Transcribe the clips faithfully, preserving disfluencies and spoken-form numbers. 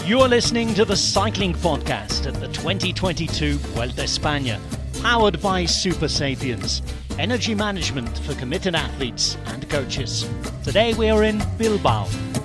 You are listening to the Cycling Podcast at the twenty twenty-two Vuelta a España, powered by Super Sapiens, energy management for committed athletes and coaches. Today we are in Bilbao.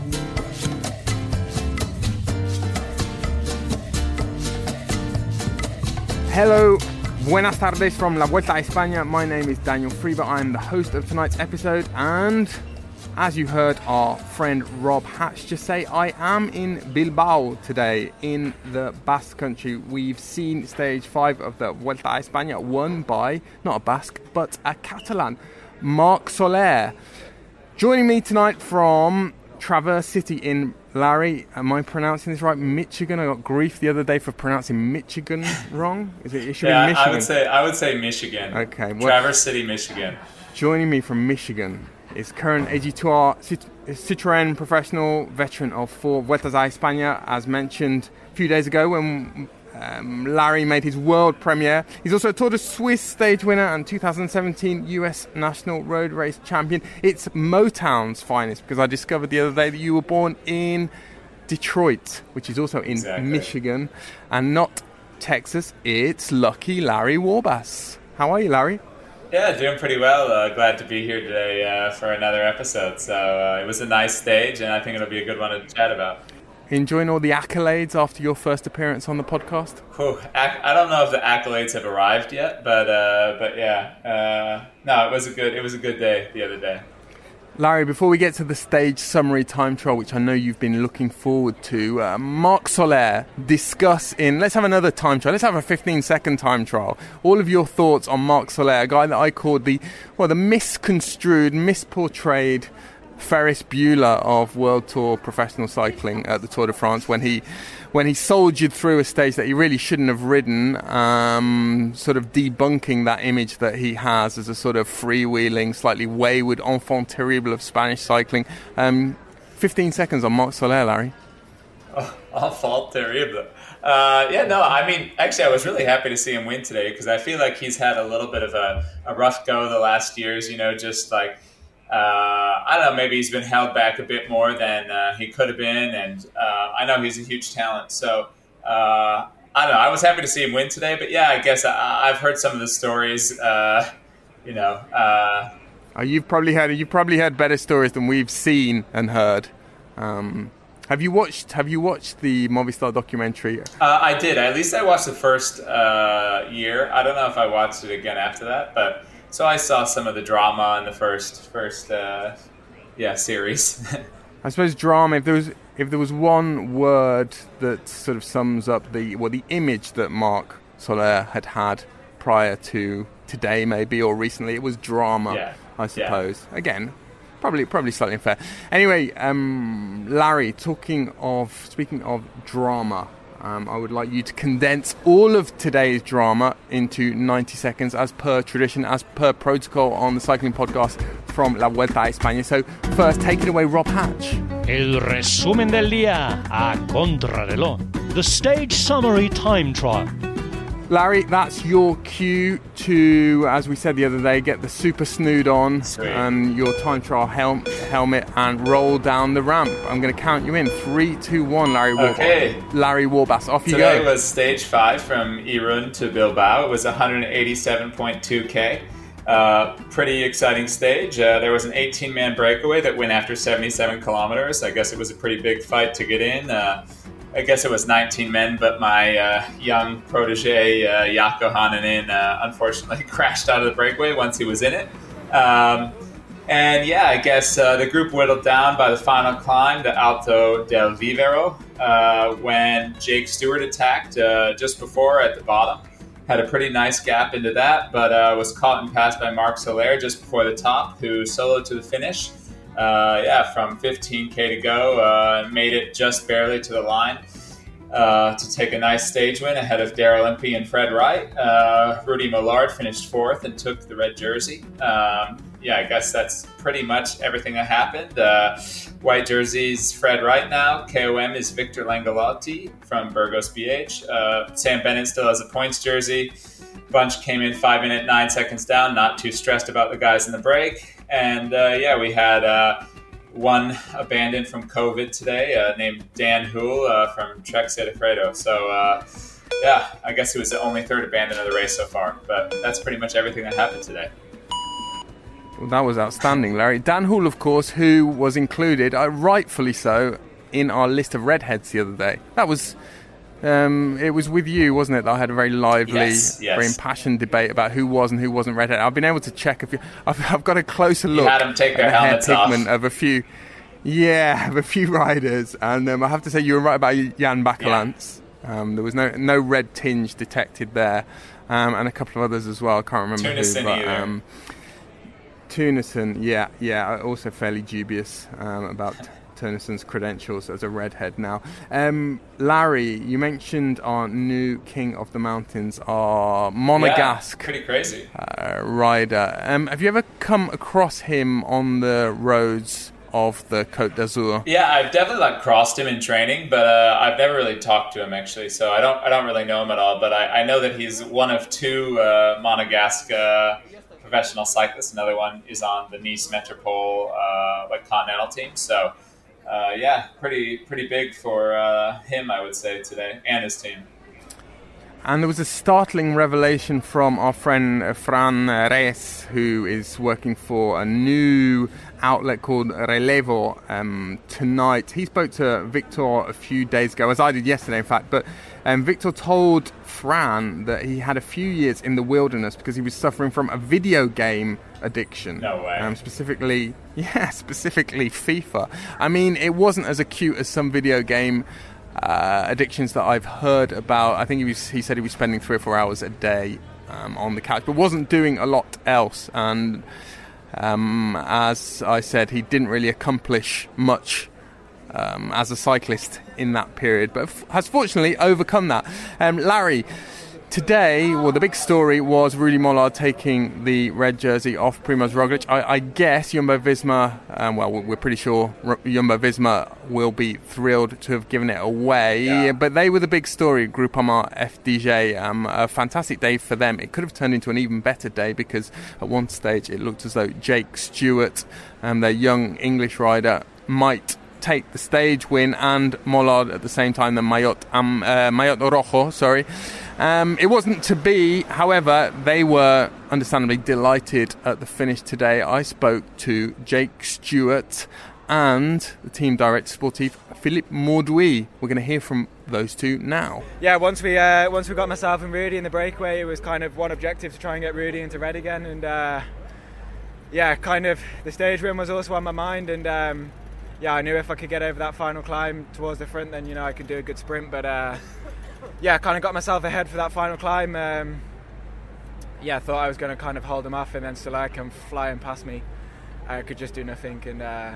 Hello, buenas tardes from La Vuelta a España. My name is Daniel Friebe. I am the host of tonight's episode, and as you heard our friend Rob Hatch just say, I am in Bilbao today in the Basque Country. We've seen stage five of the Vuelta a España, won by not a Basque but a Catalan, Marc Soler. Joining me tonight from Traverse City in, Larry, am I pronouncing this right? Michigan? I got grief the other day for pronouncing Michigan wrong. Is it, it should yeah, be Michigan? I would say I would say Michigan. Okay, well, Traverse City, Michigan. Joining me from Michigan is current A G two R Citroën professional, veteran of four Vueltas a España, as mentioned a few days ago when um, Larry made his world premiere. He's also a Tour de Suisse stage winner and two thousand seventeen U S National Road Race champion. It's Motown's finest, because I discovered the other day that you were born in Detroit, which is also in exactly. Michigan, and not Texas. It's lucky Larry Warbasse. How are you, Larry? Yeah, doing pretty well. Uh, glad to be here today uh, for another episode. So uh, it was a nice stage, and I think it'll be a good one to chat about. Enjoying all the accolades after your first appearance on the podcast? Whew, ac- I don't know if the accolades have arrived yet, but uh, but yeah, uh, no, it was a good it was a good day the other day. Larry, before we get to the stage summary time trial, which I know you've been looking forward to, uh, Marc Soler, discuss in, let's have another time trial, let's have a fifteen second time trial. All of your thoughts on Marc Soler, a guy that I called the, well, the misconstrued, misportrayed Ferris Bueller of World Tour professional cycling at the Tour de France, when he when he soldiered through a stage that he really shouldn't have ridden, um, sort of debunking that image that he has as a sort of freewheeling, slightly wayward enfant terrible of Spanish cycling. Um, fifteen seconds on Marc Soler, Larry. Oh, enfant terrible. Uh, yeah, no, I mean, actually, I was really happy to see him win today, because I feel like he's had a little bit of a, a rough go the last years, you know, just like, Uh, I don't know, maybe he's been held back a bit more than uh, he could have been, and uh, I know he's a huge talent, so uh, I don't know, I was happy to see him win today, but yeah, I guess I, I've heard some of the stories, uh, you know. Uh, oh, you've probably had you've probably had better stories than we've seen and heard. Um, have you watched Have you watched the Movistar documentary? Uh, I did. At least I watched the first uh, year. I don't know if I watched it again after that, but. So I saw some of the drama in the first, first, uh, yeah, series. I suppose drama. If there was, if there was one word that sort of sums up the, well, the image that Marc Soler had had prior to today, maybe, or recently, it was drama. Yeah. I suppose. Yeah. Again, probably, probably slightly unfair. Anyway, um, Larry, talking of, speaking of drama. Um, I would like you to condense all of today's drama into ninety seconds, as per tradition, as per protocol on the Cycling Podcast from La Vuelta a España. So first, take it away, Rob Hatch. El resumen del día a contrarreloj. The stage summary time trial. Larry, that's your cue to, as we said the other day, get the super snood on. Sweet. And your time trial hel- helmet and roll down the ramp. I'm going to count you in. Three, two, one, Larry Warbasse. Okay. Larry Warbasse, off you Today go. Today was stage five from Irún to Bilbao. It was one eighty-seven point two K. Uh, pretty exciting stage. Uh, there was an eighteen-man breakaway that went after seventy-seven kilometers. I guess it was a pretty big fight to get in. Uh, I guess it was nineteen men, but my uh, young protege, uh, Jaakko Haananen, uh, unfortunately crashed out of the breakaway once he was in it. Um, and yeah, I guess uh, the group whittled down by the final climb to Alto del Vivero uh, when Jake Stewart attacked uh, just before at the bottom. Had a pretty nice gap into that, but uh, was caught and passed by Marc Soler just before the top, who soloed to the finish. Uh, yeah, from fifteen K to go, uh, made it just barely to the line uh, to take a nice stage win ahead of Daryl Impey and Fred Wright. Uh, Rudy Millard finished fourth and took the red jersey. Um, yeah, I guess that's pretty much everything that happened. Uh, white jerseys, Fred Wright now. K O M is Victor Langolotti from Burgos B H. Uh, Sam Bennett still has a points jersey. Bunch came in five minute, nine seconds down, not too stressed about the guys in the break. And uh, yeah, we had uh, one abandoned from COVID today, uh, named Dan Houle uh, from Trek Segafredo. So, uh, yeah, I guess he was the only third abandoned of the race so far. But that's pretty much everything that happened today. Well, that was outstanding, Larry. Dan Houle, of course, who was included, uh, rightfully so, in our list of redheads the other day. That was... Um, it was with you, wasn't it, that I had a very lively, yes, yes. very impassioned debate about who was and who wasn't redhead. I've been able to check a few. I've, I've got a closer look you had them take at their the hair helmets pigment off. of a few, yeah, of a few riders, and um, I have to say you were right about Jan Bakelants. Yeah. Um, there was no no red tinge detected there, um, and a couple of others as well. I can't remember Tunison who, but either. um, Tunison, yeah, yeah, also fairly dubious um, about Tunison's credentials as a redhead now. Um, Larry, you mentioned our new King of the Mountains, our Monegasque yeah, pretty crazy. Uh, rider. Um, have you ever come across him on the roads of the Côte d'Azur? Yeah, I've definitely like crossed him in training, but uh, I've never really talked to him actually, so I don't I don't really know him at all. But I, I know that he's one of two uh, Monegasque uh, professional cyclists. Another one is on the Nice Metropole uh, like continental team. So. Uh, yeah, pretty pretty big for uh, him, I would say, today, and his team. And there was a startling revelation from our friend uh, Fran Reyes, who is working for a new outlet called Relevo um, tonight. He spoke to Victor a few days ago, as I did yesterday, in fact, but um, Victor told Fran that he had a few years in the wilderness because he was suffering from a video game addiction. No way. Um, specifically, yeah, specifically FIFA. I mean, it wasn't as acute as some video game uh, addictions that I've heard about. I think he was, he said he was spending three or four hours a day um, on the couch, but wasn't doing a lot else. And um, as I said, he didn't really accomplish much um, as a cyclist in that period, but f- has fortunately overcome that. Um, Larry, today, well, the big story was Rudy Mollard taking the red jersey off Primož Roglic. I, I guess Jumbo-Visma, um, well, we're pretty sure Jumbo-Visma will be thrilled to have given it away. Yeah. But they were the big story, Groupama F D J. Um, a fantastic day for them. It could have turned into an even better day because at one stage it looked as though Jake Stewart, um, their young English rider, might take the stage win, and Mollard at the same time, the Maillot, um, uh, Maillot Rojo, sorry. Um, it wasn't to be, however, they were understandably delighted at the finish today. I spoke to Jake Stewart and the team director sportif, Philippe Mauduit. We're going to hear from those two now. Yeah, once we uh, once we got myself and Rudy in the breakaway, it was kind of one objective to try and get Rudy into red again, and uh, yeah, kind of the stage win was also on my mind, and um, yeah, I knew if I could get over that final climb towards the front, then you know I could do a good sprint. But uh, yeah, kind of got myself ahead for that final climb. Um, yeah, I thought I was going to kind of hold him off, and then Soler come flying past me. I could just do nothing, and uh,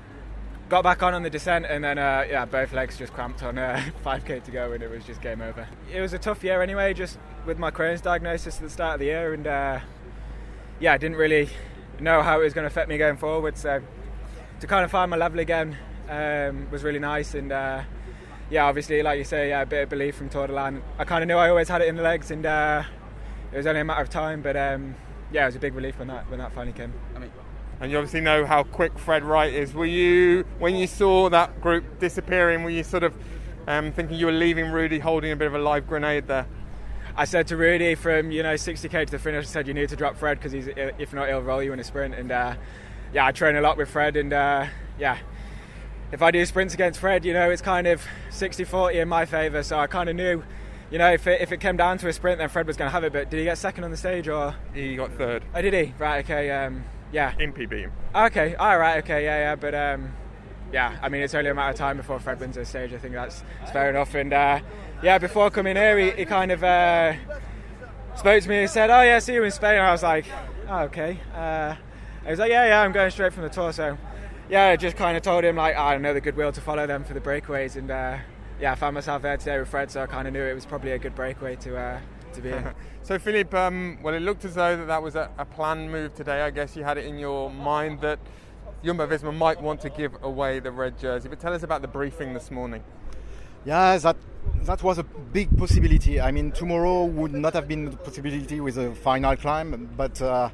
got back on on the descent, and then uh, yeah, both legs just cramped on uh, five K to go, and it was just game over. It was a tough year anyway, just with my Crohn's diagnosis at the start of the year, and uh, yeah, I didn't really know how it was going to affect me going forward. So to kind of find my level again um, was really nice, and uh, yeah, obviously, like you say, yeah, a bit of belief from Tour de Land. I kind of knew I always had it in the legs, and uh, it was only a matter of time. But um, yeah, it was a big relief when that when that finally came. I mean, and you obviously know how quick Fred Wright is. Were you, when you saw that group disappearing, were you sort of um, thinking you were leaving Rudy holding a bit of a live grenade there? I said to Rudy from you know sixty K to the finish, I said you need to drop Fred because he's if not he'll roll you in a sprint. And uh, yeah, I train a lot with Fred, and uh, yeah, if I do sprints against Fred, you know it's kind of sixty forty in my favour. So I kind of knew, you know, if it, if it came down to a sprint, then Fred was going to have it. But did he get second on the stage or? He got third. Oh, did he? Right. Okay. Um, yeah. In P B. Okay. All right. Okay. Yeah. Yeah. But um, yeah. I mean, it's only a matter of time before Fred wins the stage. I think that's, that's fair enough. And uh, yeah, before coming here, he, he kind of uh, spoke to me and said, "Oh yeah, see you in Spain." And I was like, "Oh, okay." Uh, he was like, "Yeah, yeah, I'm going straight from the Tour." So yeah, I just kind of told him like, oh, I know the goodwill to follow them for the breakaways, and uh, yeah, I found myself there today with Fred, so I kind of knew it was probably a good breakaway to uh, to be in. So Philippe, um, well, it looked as though that, that was a, a planned move today. I guess you had it in your mind that Jumbo-Visma might want to give away the red jersey, but tell us about the briefing this morning. Yeah, that that was a big possibility. I mean, tomorrow would not have been a possibility with a final climb, but uh,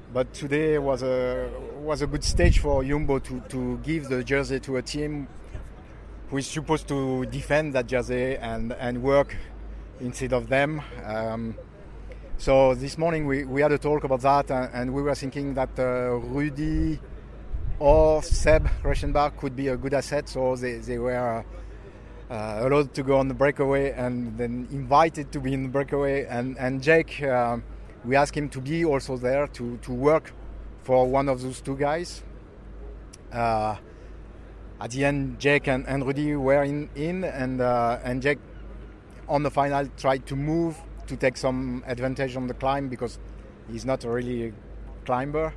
but today was a was a good stage for Jumbo to, to give the jersey to a team who is supposed to defend that jersey and, and work instead of them. Um, so this morning we, we had a talk about that, and, and we were thinking that uh, Rudy or Seb Reichenbach could be a good asset. So they, they were uh, allowed to go on the breakaway and then invited to be in the breakaway. And, and Jake, uh, we asked him to be also there to, to work for one of those two guys. Uh, at the end, Jake and, and Rudy were in, in and uh, and Jake on the final tried to move to take some advantage on the climb because he's not really a climber.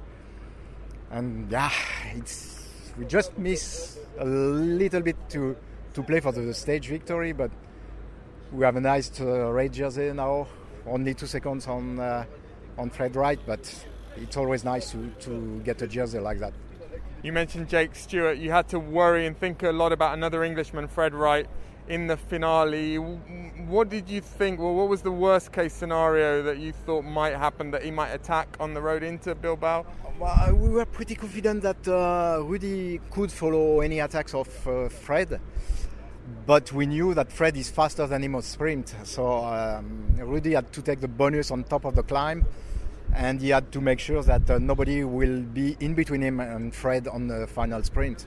And yeah, it's we just miss a little bit to to play for the stage victory, but we have a nice uh, red jersey now. Only two seconds on uh, on Fred Wright, but it's always nice to, to get a jersey like that. You mentioned Jake Stewart. You had to worry and think a lot about another Englishman, Fred Wright, in the finale. What did you think? Well, what was the worst case scenario that you thought might happen, that he might attack on the road into Bilbao? Well, we were pretty confident that uh, Rudy could follow any attacks of uh, Fred, but we knew that Fred is faster than him on sprint. So um, Rudy had to take the bonus on top of the climb, and he had to make sure that uh, nobody will be in between him and Fred on the final sprint.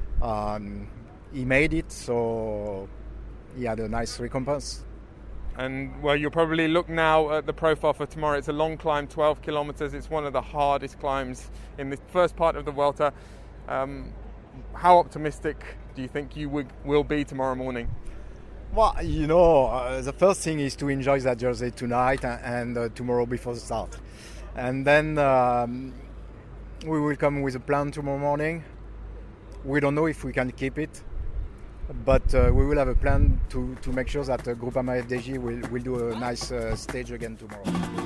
Um, he made it, so he had a nice recompense. And well, you'll probably look now at the profile for tomorrow. It's a long climb, twelve kilometres. It's one of the hardest climbs in the first part of the Vuelta. Um, how optimistic do you think you w- will be tomorrow morning? Well, you know, uh, the first thing is to enjoy that jersey tonight and, and uh, tomorrow before the start. And then um, we will come with a plan tomorrow morning. We don't know if we can keep it, but uh, we will have a plan to, to make sure that uh, Groupama F D J will, will do a nice uh, stage again tomorrow.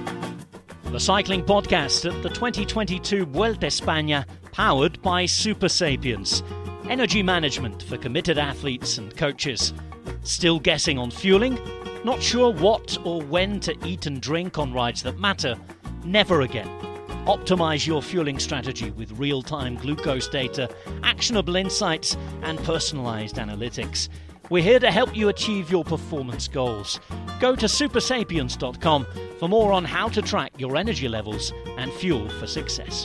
The Cycling Podcast at the twenty twenty-two Vuelta España, powered by Super Sapiens. Energy management for committed athletes and coaches. Still guessing on fueling? Not sure what or when to eat and drink on rides that matter? Never again. Optimize your fueling strategy with real-time glucose data, actionable insights, and personalized analytics. We're here to help you achieve your performance goals. Go to super sapiens dot com for more on how to track your energy levels and fuel for success.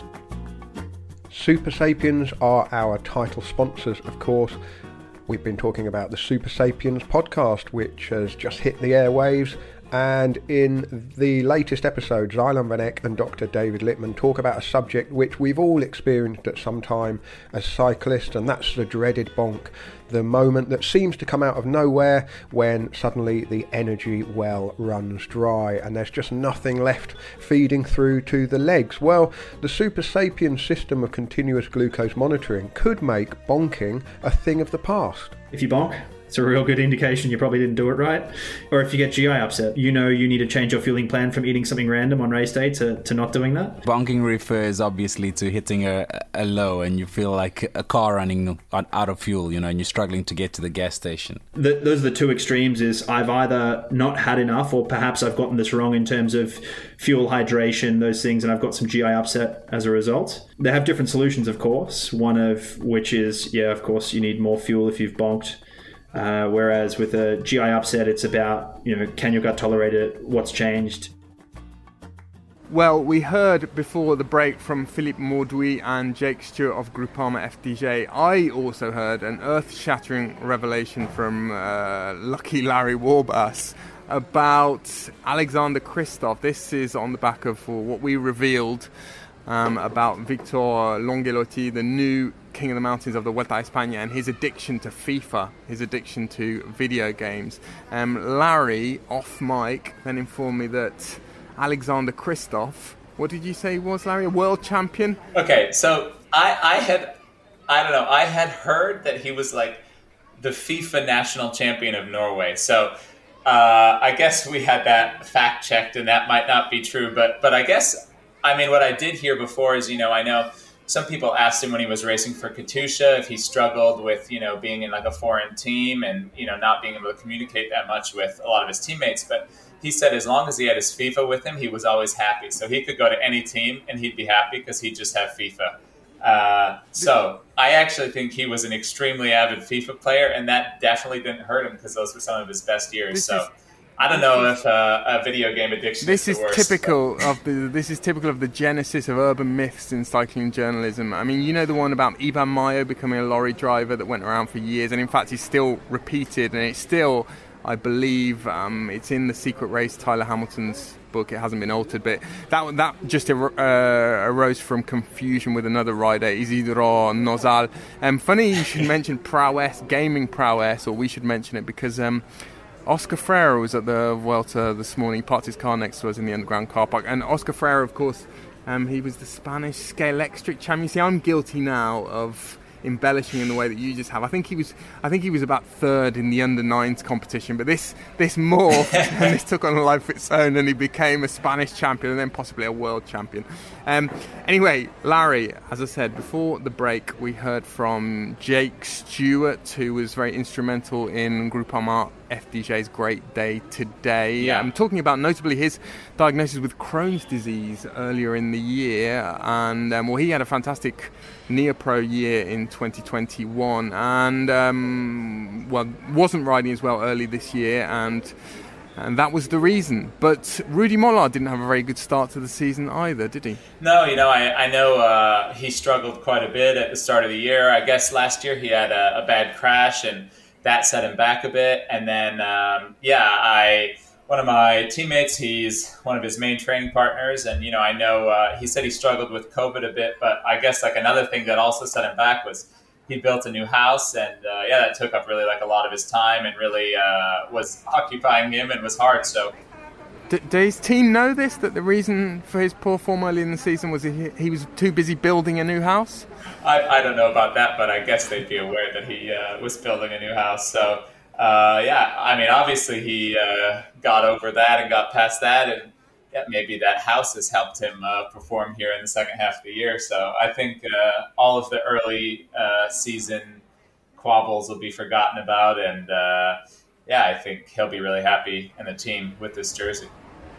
Super Sapiens are our title sponsors, of course. We've been talking about the Super Sapiens podcast, which has just hit the airwaves. And in the latest episode, Zylan Van Eck and Doctor David Littman talk about a subject which we've all experienced at some time as cyclists, and that's the dreaded bonk, the moment that seems to come out of nowhere when suddenly the energy well runs dry and there's just nothing left feeding through to the legs. Well, the Super Sapiens system of continuous glucose monitoring could make bonking a thing of the past. If you bonk, it's a real good indication you probably didn't do it right. Or if you get G I upset, you know you need to change your fueling plan from eating something random on race day to, to not doing that. Bonking refers obviously to hitting a, a low and you feel like a car running out of fuel, you know, and you're struggling to get to the gas station. The, those are the two extremes. Is I've either not had enough or perhaps I've gotten this wrong in terms of fuel, hydration, those things, and I've got some G I upset as a result. They have different solutions, of course, one of which is, yeah, of course, you need more fuel if you've bonked. Uh, whereas with a G I upset, it's about, you know, can your gut tolerate it? What's changed? Well, we heard before the break from Philippe Mauduit and Jake Stewart of Groupama F D J. I also heard an earth-shattering revelation from uh, Lucky Larry Warbasse about Alexander Kristoff. This is on the back of what we revealed um, about Victor Longelotti, the new King of the Mountains of the Vuelta a España, and his addiction to FIFA, his addiction to video games. Um, Larry, off mic, then informed me that Alexander Kristoff, what did you say he was, Larry? A world champion? Okay, so I, I had, I don't know, I had heard that he was like the FIFA national champion of Norway. So uh, I guess we had that fact checked, and that might not be true. But but I guess, I mean, what I did hear before is, you know, I know some people asked him when he was racing for Katusha if he struggled with, you know, being in like a foreign team and, you know, not being able to communicate that much with a lot of his teammates. But he said as long as he had his FIFA with him, he was always happy. So he could go to any team and he'd be happy because he'd just have FIFA. Uh, so I actually think he was an extremely avid FIFA player, and that definitely didn't hurt him because those were some of his best years. This so is, I don't know if uh, a video game addiction this is the is worst, typical but. of the this is typical of the genesis of urban myths in cycling journalism. I mean, you know the one about Iban Mayo becoming a lorry driver that went around for years, and in fact he's still repeated, and it's still, I believe, um, it's in the Secret Race, Tyler Hamilton's book. It hasn't been altered, but that that just uh, arose from confusion with another rider, Isidro Nozal. Um, funny you should mention prowess, gaming prowess, or we should mention it because um, Oscar Freire was at the Vuelta this morning. He parked his car next to us in the underground car park, and Oscar Freire, of course, um, he was the Spanish Scalextric champion. You see, I'm guilty now of embellishing in the way that you just have. I think he was I think he was about third in the under nines competition, but this this morphed and this took on a life of its own, and he became a Spanish champion and then possibly a world champion. Um, anyway, Larry, as I said before the break, we heard from Jake Stewart, who was very instrumental in Groupama F D J's great day today. Yeah. I'm talking about notably his diagnosis with Crohn's disease earlier in the year, and um, well, he had a fantastic Neopro year in twenty twenty-one, and um, well, wasn't riding as well early this year, and and that was the reason. But Rudy Mollard didn't have a very good start to the season either, did he? No, you know, I, I know uh, he struggled quite a bit at the start of the year. I guess last year he had a, a bad crash, and that set him back a bit. And then, um, yeah, I one of my teammates, he's one of his main training partners. And, you know, I know uh, he said he struggled with COVID a bit, but I guess like another thing that also set him back was he built a new house. And, uh, yeah, that took up really like a lot of his time and really uh, was occupying him and was hard. So D- does his team know this, that the reason for his poor form early in the season was he, he was too busy building a new house? I, I don't know about that, but I guess they'd be aware that he uh, was building a new house. So, uh, yeah, I mean, obviously he uh, got over that and got past that, and yeah, maybe that house has helped him uh, perform here in the second half of the year. So I think uh, all of the early uh, season quabbles will be forgotten about, and uh, yeah, I think he'll be really happy in the team with this jersey.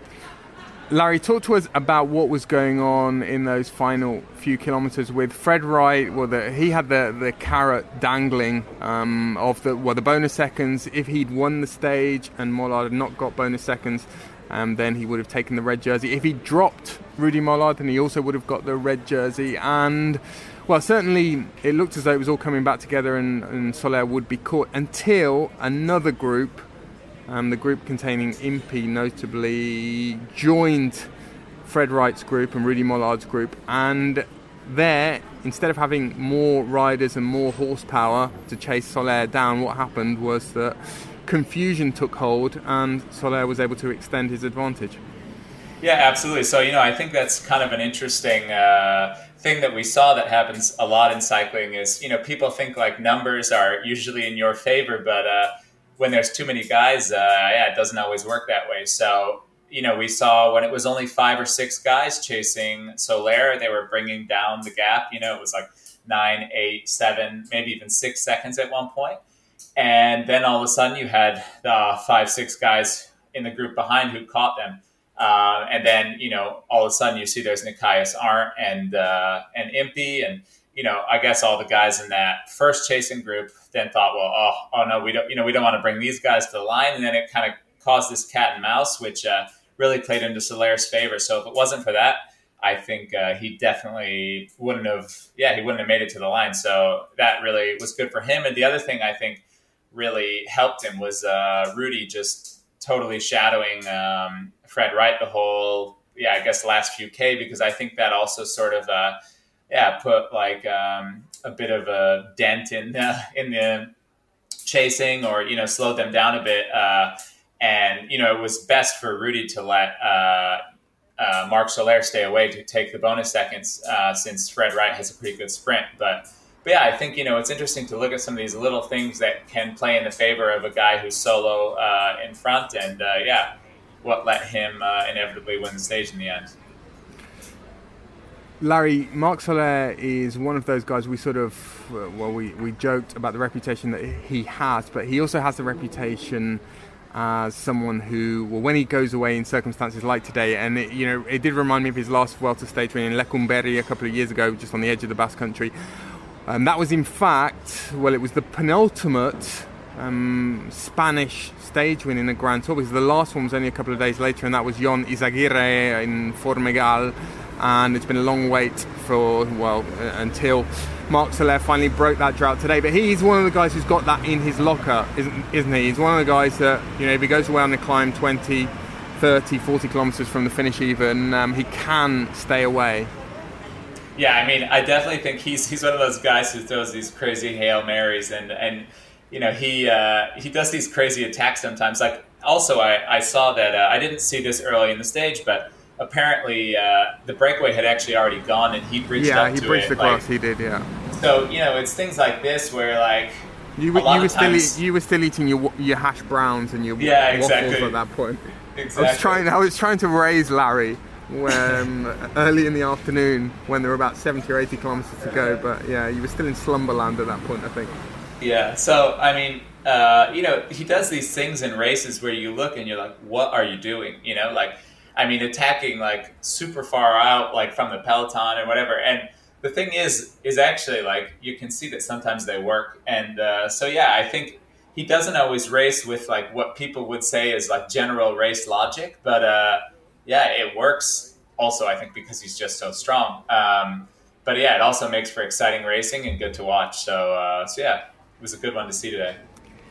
Larry, talk to us about what was going on in those final few kilometres with Fred Wright. Well, the, he had the, the carrot dangling um, of the well the bonus seconds. If he'd won the stage and Mollard had not got bonus seconds, um, then he would have taken the red jersey. If he dropped Rudy Mollard, then he also would have got the red jersey. And well, certainly it looked as though it was all coming back together, and, and Soler would be caught until another group. Um, the group containing Impey notably joined Fred Wright's group and Rudy Mollard's group, and there, instead of having more riders and more horsepower to chase Soler down, what happened was that confusion took hold and Soler was able to extend his advantage. Yeah, absolutely. So, you know, I think that's kind of an interesting uh, thing that we saw that happens a lot in cycling is, you know, people think like numbers are usually in your favor, but uh, when there's too many guys, uh, yeah, it doesn't always work that way. So, you know, we saw when it was only five or six guys chasing Soler, they were bringing down the gap. You know, it was like nine, eight, seven, maybe even six seconds at one point. And then all of a sudden you had the five, six guys in the group behind who caught them. Uh, and then, you know, all of a sudden you see there's Nikias Arndt and, uh, and Impey, and, you know, I guess all the guys in that first chasing group then thought, well, oh, oh no, we don't, you know, we don't want to bring these guys to the line. And then it kind of caused this cat and mouse, which uh, really played into Soler's favor. So if it wasn't for that, I think uh, he definitely wouldn't have, yeah, he wouldn't have made it to the line. So that really was good for him. And the other thing I think really helped him was uh, Rudy just totally shadowing um, Fred Wright the whole, yeah, I guess the last few K, because I think that also sort of, uh, yeah, put like um, a bit of a dent in the, in the chasing, or, you know, slowed them down a bit. Uh, and, you know, it was best for Rudy to let uh, uh, Marc Soler stay away to take the bonus seconds uh, since Fred Wright has a pretty good sprint. But, but yeah, I think, you know, it's interesting to look at some of these little things that can play in the favor of a guy who's solo uh, in front. And, uh, yeah, what let him uh, inevitably win the stage in the end. Larry, Marc Soler is one of those guys we sort of, uh, well, we, we joked about the reputation that he has, but he also has the reputation as someone who, well, when he goes away in circumstances like today, and it, you know, it did remind me of his last Vuelta stage win in Lecumberri a couple of years ago, just on the edge of the Basque Country. Um, that was in fact, well, it was the penultimate um, Spanish stage win in the Grand Tour, because the last one was only a couple of days later, and that was Jon Izaguirre in Formigal. And it's been a long wait for, well, uh, until Marc Soler finally broke that drought today. But he's one of the guys who's got that in his locker, isn't, isn't he? He's one of the guys that, you know, if he goes away on the climb twenty, thirty, forty kilometres from the finish even, um, he can stay away. Yeah, I mean, I definitely think he's he's one of those guys who throws these crazy Hail Marys, and, and you know, he uh, he does these crazy attacks sometimes. Like, also, I, I saw that, uh, I didn't see this early in the stage, but apparently uh, the breakaway had actually already gone, and he bridged yeah, up to it. Yeah, he bridged across, like, he did, yeah. So, you know, it's things like this where, like, you were, a lot you were of times, still e- you were still eating your your hash browns and your yeah, waffles exactly. at that point. Exactly. I was trying I was trying to raise Larry when early in the afternoon when there were about seventy or eighty kilometres to go, but yeah, you were still in slumberland at that point, I think. Yeah, so, I mean, uh, you know, he does these things in races where you look and you're like, what are you doing? You know, like, I mean, attacking like super far out, like from the peloton or whatever. And the thing is, is actually like you can see that sometimes they work. And uh, so, yeah, I think he doesn't always race with like what people would say is like general race logic. But uh, yeah, it works also, I think, because he's just so strong. Um, but yeah, it also makes for exciting racing and good to watch. So, uh, so yeah, it was a good one to see today.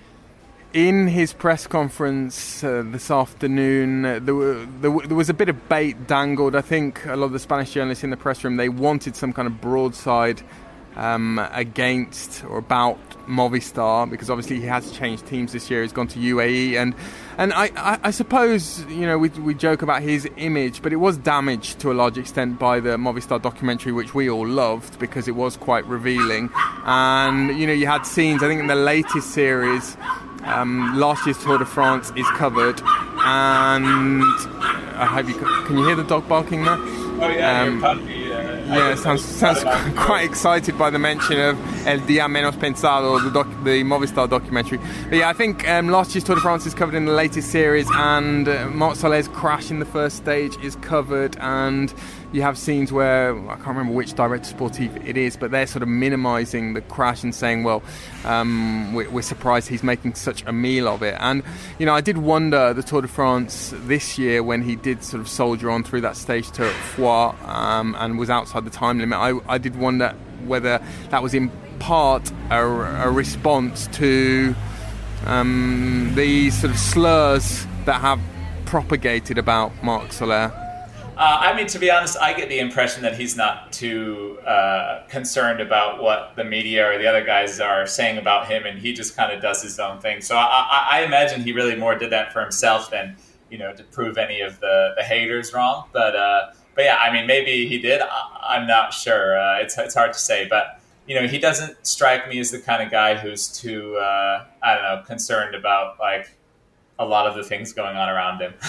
In his press conference uh, this afternoon, uh, there, were, there, w- there was a bit of bait dangled. I think a lot of the Spanish journalists in the press room, they wanted some kind of broadside um, against or about Movistar, because obviously he has changed teams this year. He's gone to U A E, and and I, I, I suppose, you know, we we joke about his image, but it was damaged to a large extent by the Movistar documentary, which we all loved because it was quite revealing. And you know, you had scenes, I think, in the latest series. Um, last year's Tour de France is covered, and I hope you can, can you hear the dog barking there? Oh yeah, um, your puppy. Uh, yeah, sounds sounds quite excited by the mention of El Día Menos Pensado, the, doc, the Movistar documentary. But yeah, I think um, last year's Tour de France is covered in the latest series, and uh, Marc Soler's crash in the first stage is covered, and you have scenes where, I can't remember which director sportif it is, but they're sort of minimising the crash and saying, well, um, we're, we're surprised he's making such a meal of it. And, you know, I did wonder, the Tour de France this year, when he did sort of soldier on through that stage to Foix um, and was outside the time limit, I, I did wonder whether that was in part a, a response to um, the sort of slurs that have propagated about Marc Soler. Uh, I mean, to be honest, I get the impression that he's not too uh, concerned about what the media or the other guys are saying about him, and he just kind of does his own thing. So I, I, I imagine he really more did that for himself than, you know, to prove any of the, the haters wrong. But uh, but yeah, I mean, maybe he did. I, I'm not sure. Uh, it's it's hard to say. But, you know, he doesn't strike me as the kind of guy who's too, uh, I don't know, concerned about, like, a lot of the things going on around him.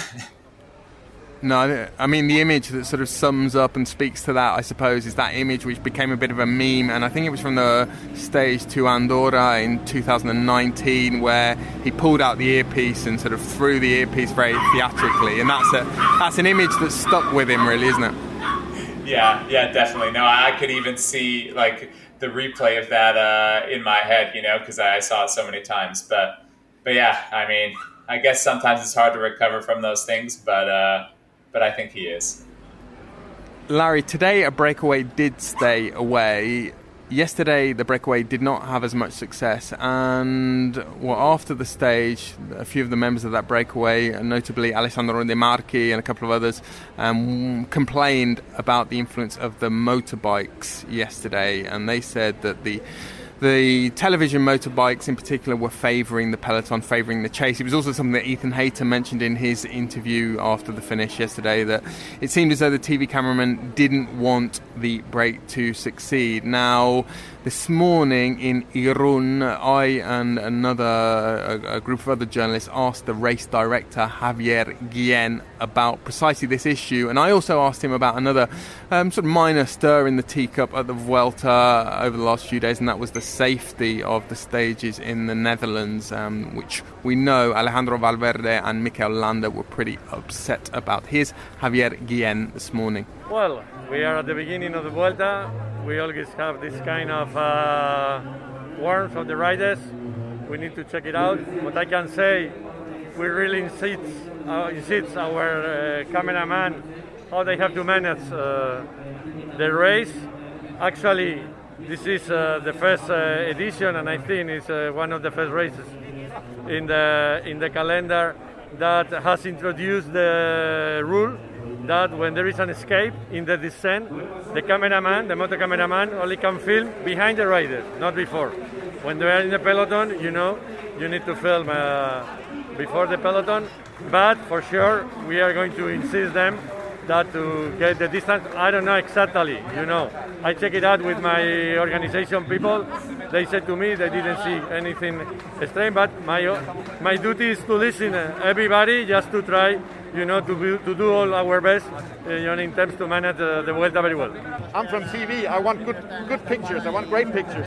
No, I mean, the image that sort of sums up and speaks to that, I suppose, is that image which became a bit of a meme, and I think it was from the stage to Andorra in two thousand nineteen, where he pulled out the earpiece and sort of threw the earpiece very theatrically, and that's a that's an image that's stuck with him, really, isn't it? Yeah, yeah, definitely. No, I could even see, like, the replay of that uh, in my head, you know, because I saw it so many times. But, but yeah, I mean, I guess sometimes it's hard to recover from those things, but... Uh, But I think he is. Larry, today a breakaway did stay away. Yesterday the breakaway did not have as much success, and well, after the stage, a few of the members of that breakaway, notably Alessandro De Marchi and a couple of others, um, complained about the influence of the motorbikes yesterday, and they said that the the television motorbikes in particular were favouring the peloton, favouring the chase. It was also something that Ethan Hayter mentioned in his interview after the finish yesterday, that it seemed as though the T V cameraman didn't want the break to succeed. Now, this morning in Irún, I and another a, a group of other journalists asked the race director Javier Guillén about precisely this issue, and I also asked him about another um, sort of minor stir in the teacup at the Vuelta over the last few days, and that was the safety of the stages in the Netherlands, um, which we know Alejandro Valverde and Mikel Landa were pretty upset about. Here's Javier Guillén this morning. Well, we are at the beginning of the Vuelta. We always have this kind of uh, warmth of the riders. We need to check it out. What I can say, we really insist, uh, insist our uh, cameraman how they have to manage uh, the race. Actually, this is uh, the first uh, edition, and I think it's uh, one of the first races in the in the calendar that has introduced the rule that when there is an escape in the descent, the cameraman, the motor cameraman, only can film behind the rider, not before. When they are in the peloton, you know, you need to film uh, before the peloton, but for sure we are going to insist them that to get the distance. I don't know exactly, you know. I check it out with my organization people. They said to me they didn't see anything strange, but my my duty is to listen to everybody, just to try, you know, to be, to do all our best, uh, you know, in terms to manage uh, the Vuelta very well. I'm from T V. I want good good pictures. I want great pictures.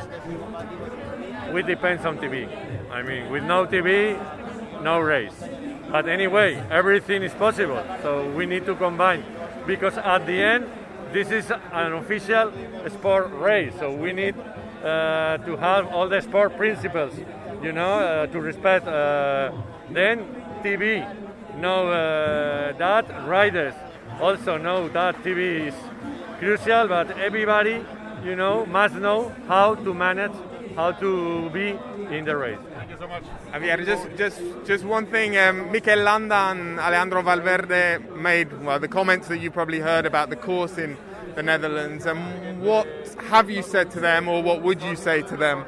We depend on T V. I mean, with no T V, no race. But anyway, everything is possible. So we need to combine, because at the end, this is an official sport race. So we need uh, to have all the sport principles, you know, uh, to respect. Uh, then T V, know uh, that. Riders also know that T V is crucial, but everybody, you know, must know how to manage, how to be in the race. Thank you so much. Javier, just just just one thing. Um, Mikel Landa and Alejandro Valverde made well the comments that you probably heard about the course in the Netherlands. And um, what have you said to them, or what would you say to them?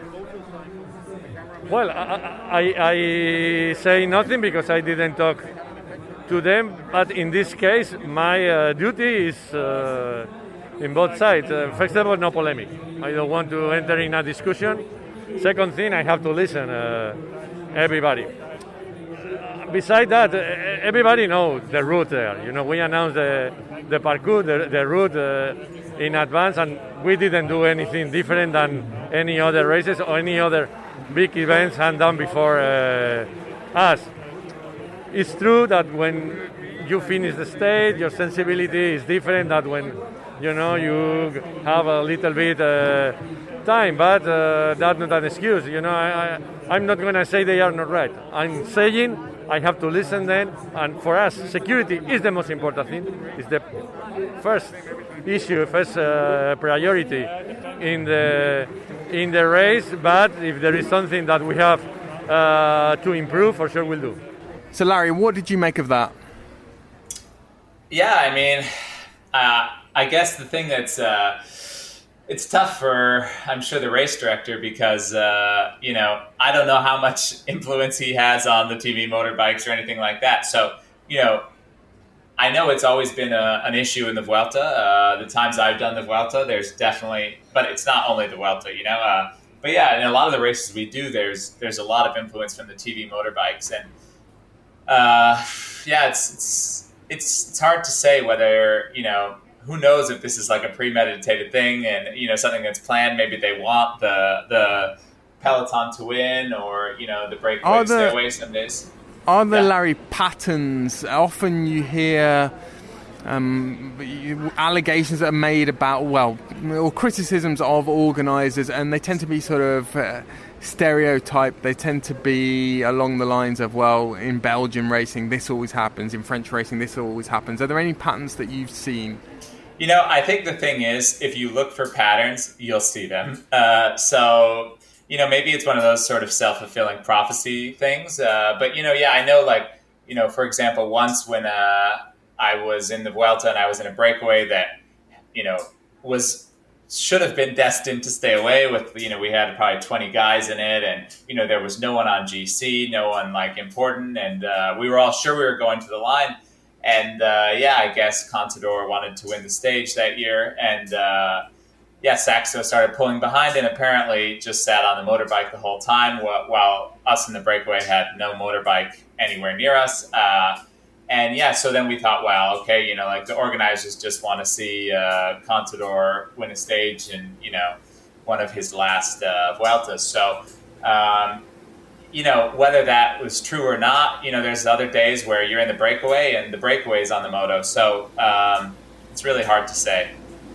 Well, I, I, I say nothing because I didn't talk to them. But in this case, my uh, duty is uh, in both sides. Uh, first of all, no polemic. I don't want to enter in a discussion. Second thing, I have to listen uh, everybody. Besides that, everybody knows the route there. You know, we announced the the parcours, the, the route uh, in advance, and we didn't do anything different than any other races or any other big events had done before uh, us. It's true that when you finish the stage, your sensibility is different than when, you know, you have a little bit uh, time, but uh, that's not an excuse. You know, I, I, I'm not going to say they are not right. I'm saying I have to listen then, and for us, security is the most important thing. It's the first issue, first uh, priority in the in the race. But if there is something that we have uh, to improve, for sure we'll do. So, Larry, what did you make of that? Yeah, I mean, uh, I guess the thing that's uh, it's tough for, I'm sure, the race director because, uh, you know, I don't know how much influence he has on the T V motorbikes or anything like that. So, you know, I know it's always been a, an issue in the Vuelta. Uh, the times I've done the Vuelta, there's definitely, but it's not only the Vuelta, you know. Uh, but yeah, in a lot of the races we do, there's there's a lot of influence from the T V motorbikes, and uh, yeah, it's it's it's it's hard to say whether, you know, who knows if this is like a premeditated thing and, you know, something that's planned. Maybe they want the the peloton to win, or, you know, the breakaway to stay away some days. Are there, yeah. Larry, patterns? Often you hear um, allegations that are made about, well, or criticisms of organisers, and they tend to be sort of uh, stereotyped. They tend to be along the lines of, well, in Belgian racing this always happens, in French racing this always happens. Are there any patterns that you've seen? You know, I think the thing is, if you look for patterns, you'll see them. Uh, so... You know, maybe it's one of those sort of self-fulfilling prophecy things. Uh, but, you know, yeah, I know, like, you know, for example, once when uh, I was in the Vuelta and I was in a breakaway that, you know, was should have been destined to stay away with, you know, we had probably twenty guys in it, and, you know, there was no one on G C, no one like important, and uh, we were all sure we were going to the line. And uh, yeah, I guess Contador wanted to win the stage that year, and uh, yeah, Saxo started pulling behind and apparently just sat on the motorbike the whole time while, while us in the breakaway had no motorbike anywhere near us. Uh, and yeah, so then we thought, well, okay, you know, like the organizers just want to see uh, Contador win a stage in, you know, one of his last uh, Vueltas. So, um, you know, whether that was true or not, you know, there's other days where you're in the breakaway and the breakaway is on the moto. So um, it's really hard to say.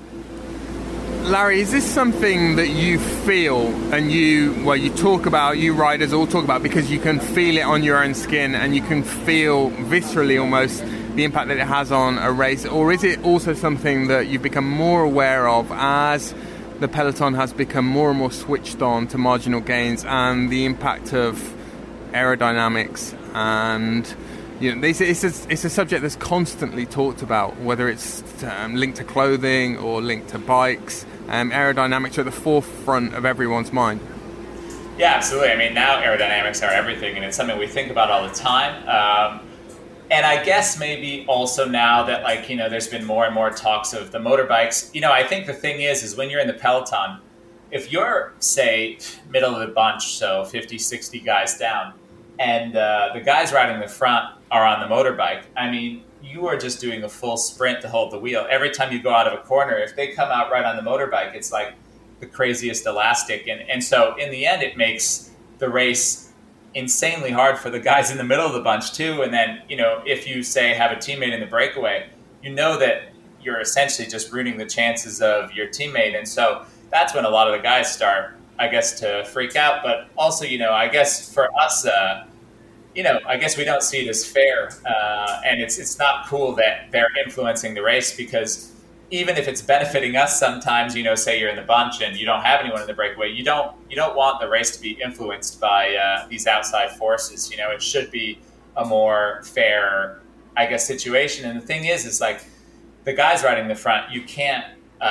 Larry, is this something that you feel and you, well, you talk about, you riders all talk about, because you can feel it on your own skin and you can feel viscerally almost the impact that it has on a race? Or is it also something that you've become more aware of as the peloton has become more and more switched on to marginal gains and the impact of aerodynamics? And you know, it's, it's, a, it's a subject that's constantly talked about, whether it's um, linked to clothing or linked to bikes. Um, aerodynamics are at the forefront of everyone's mind. Yeah, absolutely. I mean, now aerodynamics are everything, and it's something we think about all the time. Um, and I guess maybe also now that, like, you know, there's been more and more talks of the motorbikes. You know, I think the thing is, is when you're in the peloton, if you're, say, middle of the bunch, so fifty, sixty guys down, and uh, the guys riding the front are on the motorbike, I mean, you are just doing a full sprint to hold the wheel. Every time you go out of a corner, if they come out right on the motorbike, it's like the craziest elastic. And, and so in the end, it makes the race insanely hard for the guys in the middle of the bunch too. And then, you know, if you say have a teammate in the breakaway, you know that you're essentially just ruining the chances of your teammate. And so that's when a lot of the guys start, I guess, to freak out. But also, you know, I guess for us, uh, you know, I guess we don't see it as fair, uh, and it's it's not cool that they're influencing the race, because even if it's benefiting us sometimes, you know, say you're in the bunch and you don't have anyone in the breakaway, you don't you don't want the race to be influenced by uh, these outside forces. You know, it should be a more fair, I guess, situation. And the thing is, is like the guys riding the front, you can't,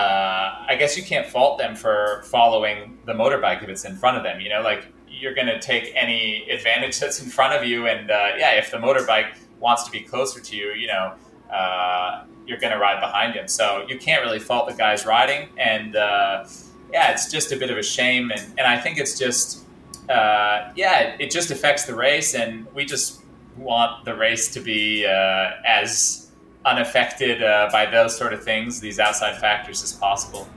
uh, I guess you can't fault them for following the motorbike if it's in front of them. You know, like, you're going to take any advantage that's in front of you. And uh, yeah, if the motorbike wants to be closer to you, you know, uh, you're going to ride behind him. So you can't really fault the guys riding. And uh, yeah, it's just a bit of a shame. And, and I think it's just, uh, yeah, it, it just affects the race. And we just want the race to be uh, as unaffected uh, by those sort of things, these outside factors, as possible.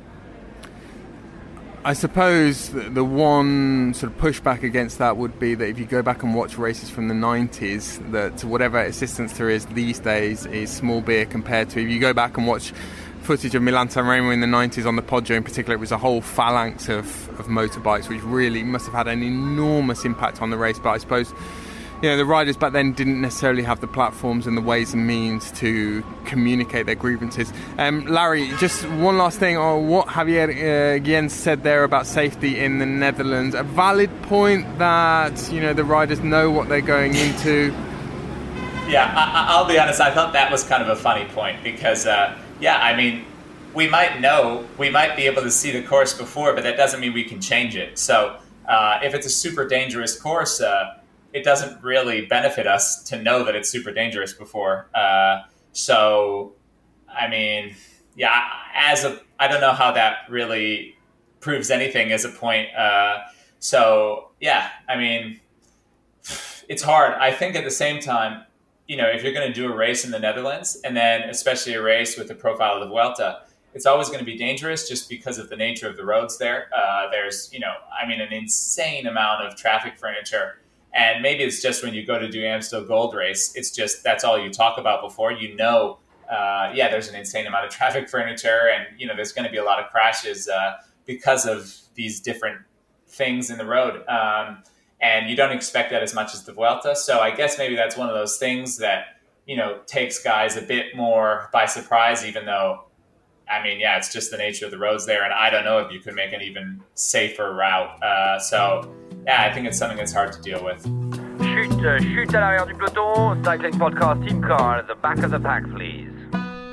I suppose the one sort of pushback against that would be that if you go back and watch races from the nineties, that whatever assistance there is these days is small beer compared to if you go back and watch footage of Milan-San Remo in the nineties on the Poggio in particular. It was a whole phalanx of, of motorbikes, which really must have had an enormous impact on the race. But I suppose, you know, the riders back then didn't necessarily have the platforms and the ways and means to communicate their grievances. Um, Larry, just one last thing on what Javier uh, Guillén said there about safety in the Netherlands. A valid point that, you know, the riders know what they're going into. Yeah, I, I'll be honest, I thought that was kind of a funny point because, uh, yeah, I mean, we might know, we might be able to see the course before, but that doesn't mean we can change it. So uh, if it's a super dangerous course, uh, it doesn't really benefit us to know that it's super dangerous before. Uh, so, I mean, yeah, as a, I don't know how that really proves anything as a point. Uh, so, yeah, I mean, it's hard. I think at the same time, you know, if you're going to do a race in the Netherlands, and then especially a race with the profile of the Vuelta, it's always going to be dangerous just because of the nature of the roads there. Uh, there's, you know, I mean, an insane amount of traffic furniture. And maybe it's just when you go to do Amstel Gold Race, it's just that's all you talk about before. You know, uh, yeah, there's an insane amount of traffic furniture, and you know there's going to be a lot of crashes uh, because of these different things in the road. Um, and you don't expect that as much as the Vuelta. So I guess maybe that's one of those things that you know takes guys a bit more by surprise. Even though, I mean, yeah, it's just the nature of the roads there, and I don't know if you could make an even safer route. Uh, so. Yeah, I think it's something that's hard to deal with. Chute, chute à l'arrière du peloton. Cycling Podcast Team Car at the back of the pack, please.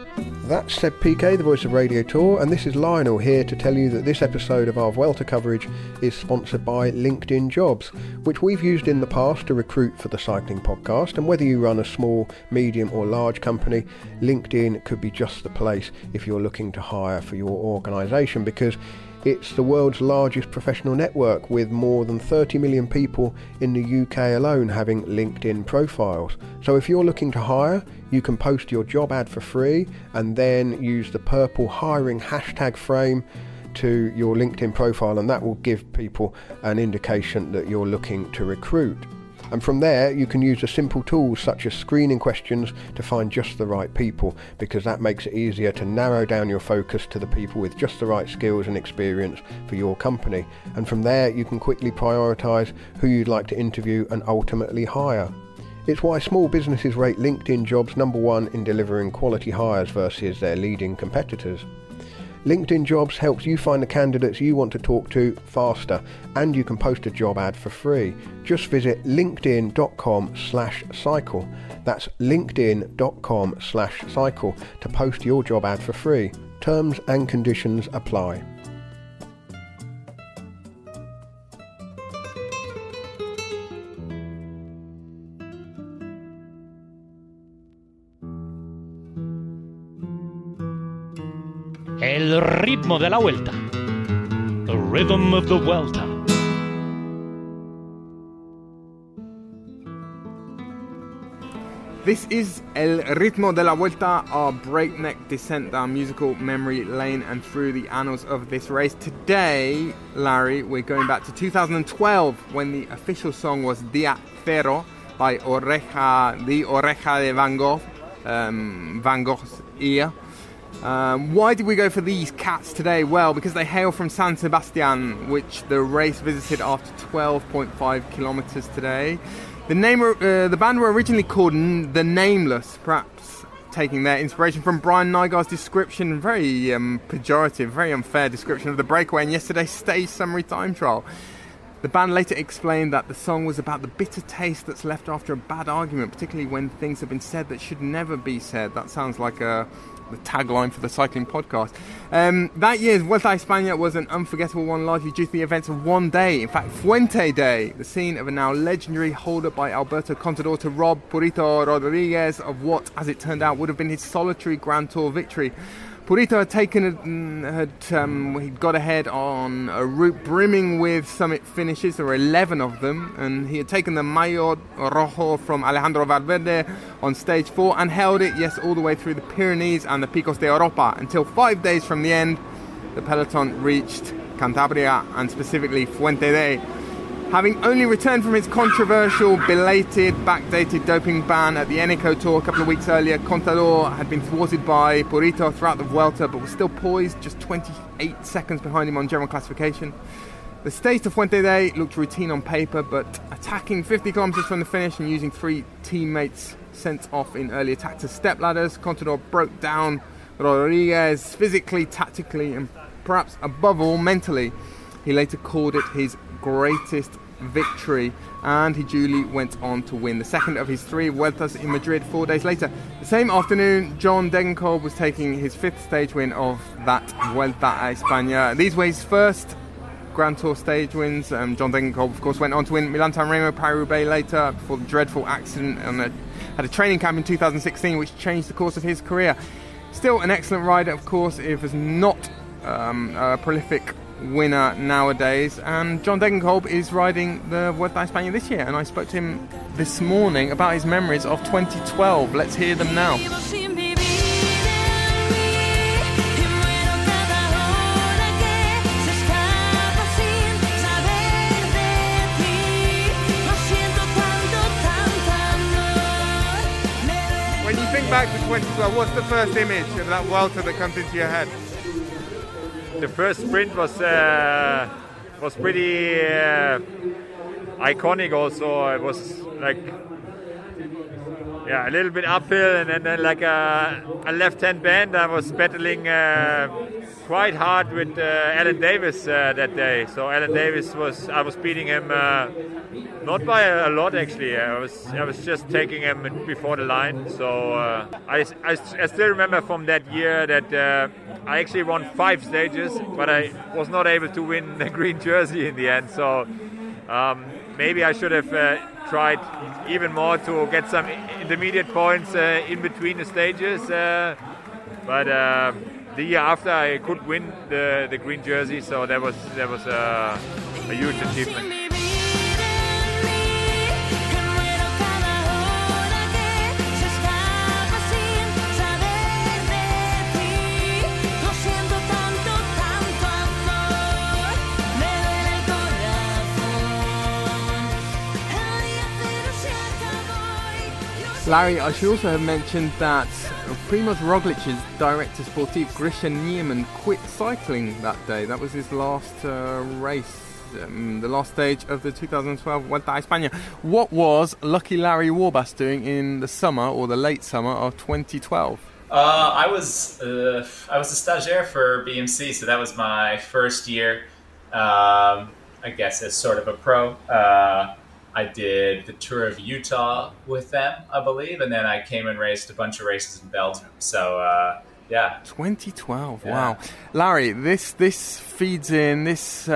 That's Seb P K, the voice of Radio Tour, and this is Lionel here to tell you that this episode of our Vuelta coverage is sponsored by LinkedIn Jobs, which we've used in the past to recruit for the Cycling Podcast. And whether you run a small, medium or large company, LinkedIn could be just the place if you're looking to hire for your organisation, because it's the world's largest professional network, with more than thirty million people in the U K alone having LinkedIn profiles. So if you're looking to hire, you can post your job ad for free and then use the purple hiring hashtag frame to your LinkedIn profile, and that will give people an indication that you're looking to recruit. And from there, you can use the simple tools such as screening questions to find just the right people, because that makes it easier to narrow down your focus to the people with just the right skills and experience for your company. And from there, you can quickly prioritise who you'd like to interview and ultimately hire. It's why small businesses rate LinkedIn Jobs number one in delivering quality hires versus their leading competitors. LinkedIn Jobs helps you find the candidates you want to talk to faster, and you can post a job ad for free. Just visit linkedin.com slash cycle. That's linkedin.com slash cycle to post your job ad for free. Terms and conditions apply. El ritmo de la Vuelta. The rhythm of the Vuelta. This is El Ritmo de la Vuelta, our breakneck descent down musical memory lane and through the annals of this race. Today, Larry, we're going back to two thousand twelve, when the official song was Dia Cero by Oreja, the Oreja de Van Gogh, um, Van Gogh's ear. Um, why did we go for these cats today? Well, because they hail from San Sebastian, which the race visited after twelve point five kilometres today. The name, uh, the band were originally called N- The Nameless, perhaps taking their inspiration from Brian Nygaard's description, very um, pejorative, very unfair description of the breakaway in yesterday's stage summary time trial. The band later explained that the song was about the bitter taste that's left after a bad argument, particularly when things have been said that should never be said. That sounds like a the tagline for the Cycling Podcast. Um, that year's Vuelta a España was an unforgettable one, largely due to the events of one day, in fact Fuente Day, the scene of a now legendary hold-up by Alberto Contador to rob Purito Rodriguez of what, as it turned out, would have been his solitary Grand Tour victory. Purito had taken, had um, he'd got ahead on a route brimming with summit finishes. There were eleven of them, and he had taken the Maillot Rojo from Alejandro Valverde on stage four and held it, yes, all the way through the Pyrenees and the Picos de Europa until five days from the end, the peloton reached Cantabria and specifically Fuente Day. Having only returned from his controversial, belated, backdated doping ban at the Eneco Tour a couple of weeks earlier, Contador had been thwarted by Purito throughout the Vuelta, but was still poised just twenty-eight seconds behind him on general classification. The stage to Fuente Day looked routine on paper, but attacking fifty kilometres from the finish and using three teammates sent off in early attack to step ladders, Contador broke down Rodriguez physically, tactically, and perhaps above all mentally. He later called it his greatest victory, and he duly went on to win the second of his three Vueltas in Madrid four days later. The same afternoon, John Degenkolb was taking his fifth stage win of that Vuelta a España. These were his first Grand Tour stage wins. Um, John Degenkolb, of course, went on to win Milan-San Remo, Paris-Roubaix later before the dreadful accident, and a, had a training camp in two thousand sixteen which changed the course of his career. Still an excellent rider, of course, if was not um, a prolific winner nowadays, and John Degenkolb is riding the Vuelta a España this year, and I spoke to him this morning about his memories of twenty twelve. Let's hear them now. When you think back to twenty twelve, what's the first image of that Vuelta that comes into your head? The first sprint was uh, was pretty uh, iconic. Also, it was like yeah, a little bit uphill, and then, then like a, a left-hand bend. I was battling uh, quite hard with uh, Alan Davis uh, that day. So Alan Davis was, I was beating him uh, not by a, a lot actually. I was I was just taking him before the line. So uh, I, I, I still remember from that year that uh, I actually won five stages, but I was not able to win the green jersey in the end. So um, maybe I should have uh, tried even more to get some intermediate points uh, in between the stages. Uh, but uh, the year after, I could win the, the green jersey, so that was that was uh, a huge achievement. Larry, I should also have mentioned that Primož Roglic's director sportif, Grisha Niemann, quit cycling that day. That was his last uh, race, um, the last stage of the two thousand twelve Vuelta a España. What was Lucky Larry Warbasse doing in the summer or the late summer of twenty twelve? Uh, I was uh, I was a stagiaire for B M C, so that was my first year, um, I guess, as sort of a pro. Uh, I did the Tour of Utah with them, I believe, and then I came and raced a bunch of races in Belgium. So, uh, yeah. twenty twelve, yeah. Wow. Larry, this this feeds in, this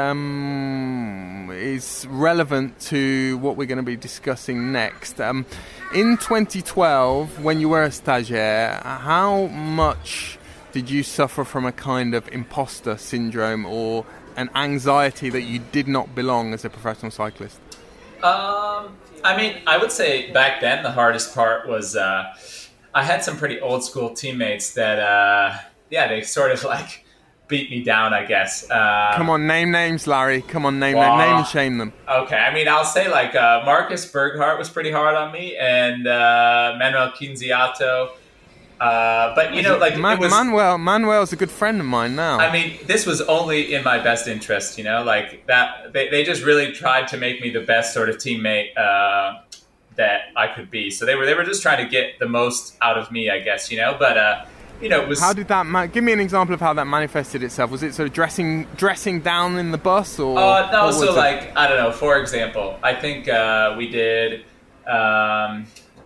um, is relevant to what we're going to be discussing next. Um, in twenty twelve, when you were a stagiaire, how much did you suffer from a kind of imposter syndrome or an anxiety that you did not belong as a professional cyclist? Um, I mean, I would say back then the hardest part was uh, I had some pretty old school teammates that, uh, yeah, they sort of like beat me down, I guess. Uh, Come on, name names, Larry. Come on, name well, name, name and shame them. Okay, I mean, I'll say like uh, Marcus Berghardt was pretty hard on me, and uh, Manuel Quinziato. Uh, but you know, like Man- it was, Manuel, Manuel's a good friend of mine now. I mean, this was only in my best interest, you know, like that. They, they just really tried to make me the best sort of teammate uh, that I could be. So they were they were just trying to get the most out of me, I guess, you know. But uh, you know, it was. How did that? Ma- give me an example of how that manifested itself. Was it sort of dressing dressing down in the bus, or? Uh, no, so it? like I don't know. For example, I think uh, we did. Um,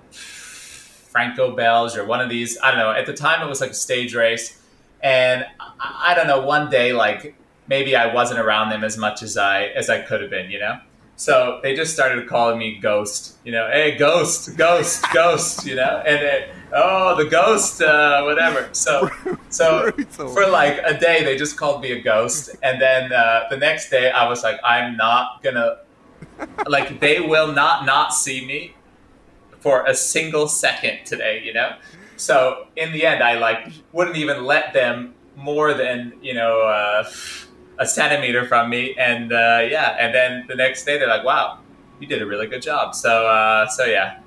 Franco Belge or one of these, I don't know, at the time it was like a stage race, and I, I don't know, one day like maybe I wasn't around them as much as I as I could have been, you know, so they just started calling me Ghost, you know, hey Ghost, Ghost, Ghost, you know, and it, oh the Ghost, uh, whatever, so so for like a day they just called me a ghost, and then uh, the next day I was like, I'm not gonna, like they will not not see me for a single second today, you know? So in the end, I like wouldn't even let them more than, you know, uh, a centimeter from me. And uh, yeah, and then the next day they're like, wow, you did a really good job. So, uh, so yeah,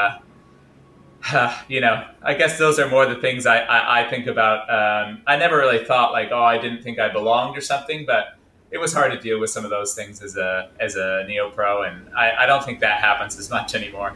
uh, you know, I guess those are more the things I, I, I think about. Um, I never really thought like, oh, I didn't think I belonged or something, but it was hard to deal with some of those things as a, as a neo-pro. And I, I don't think that happens as much anymore.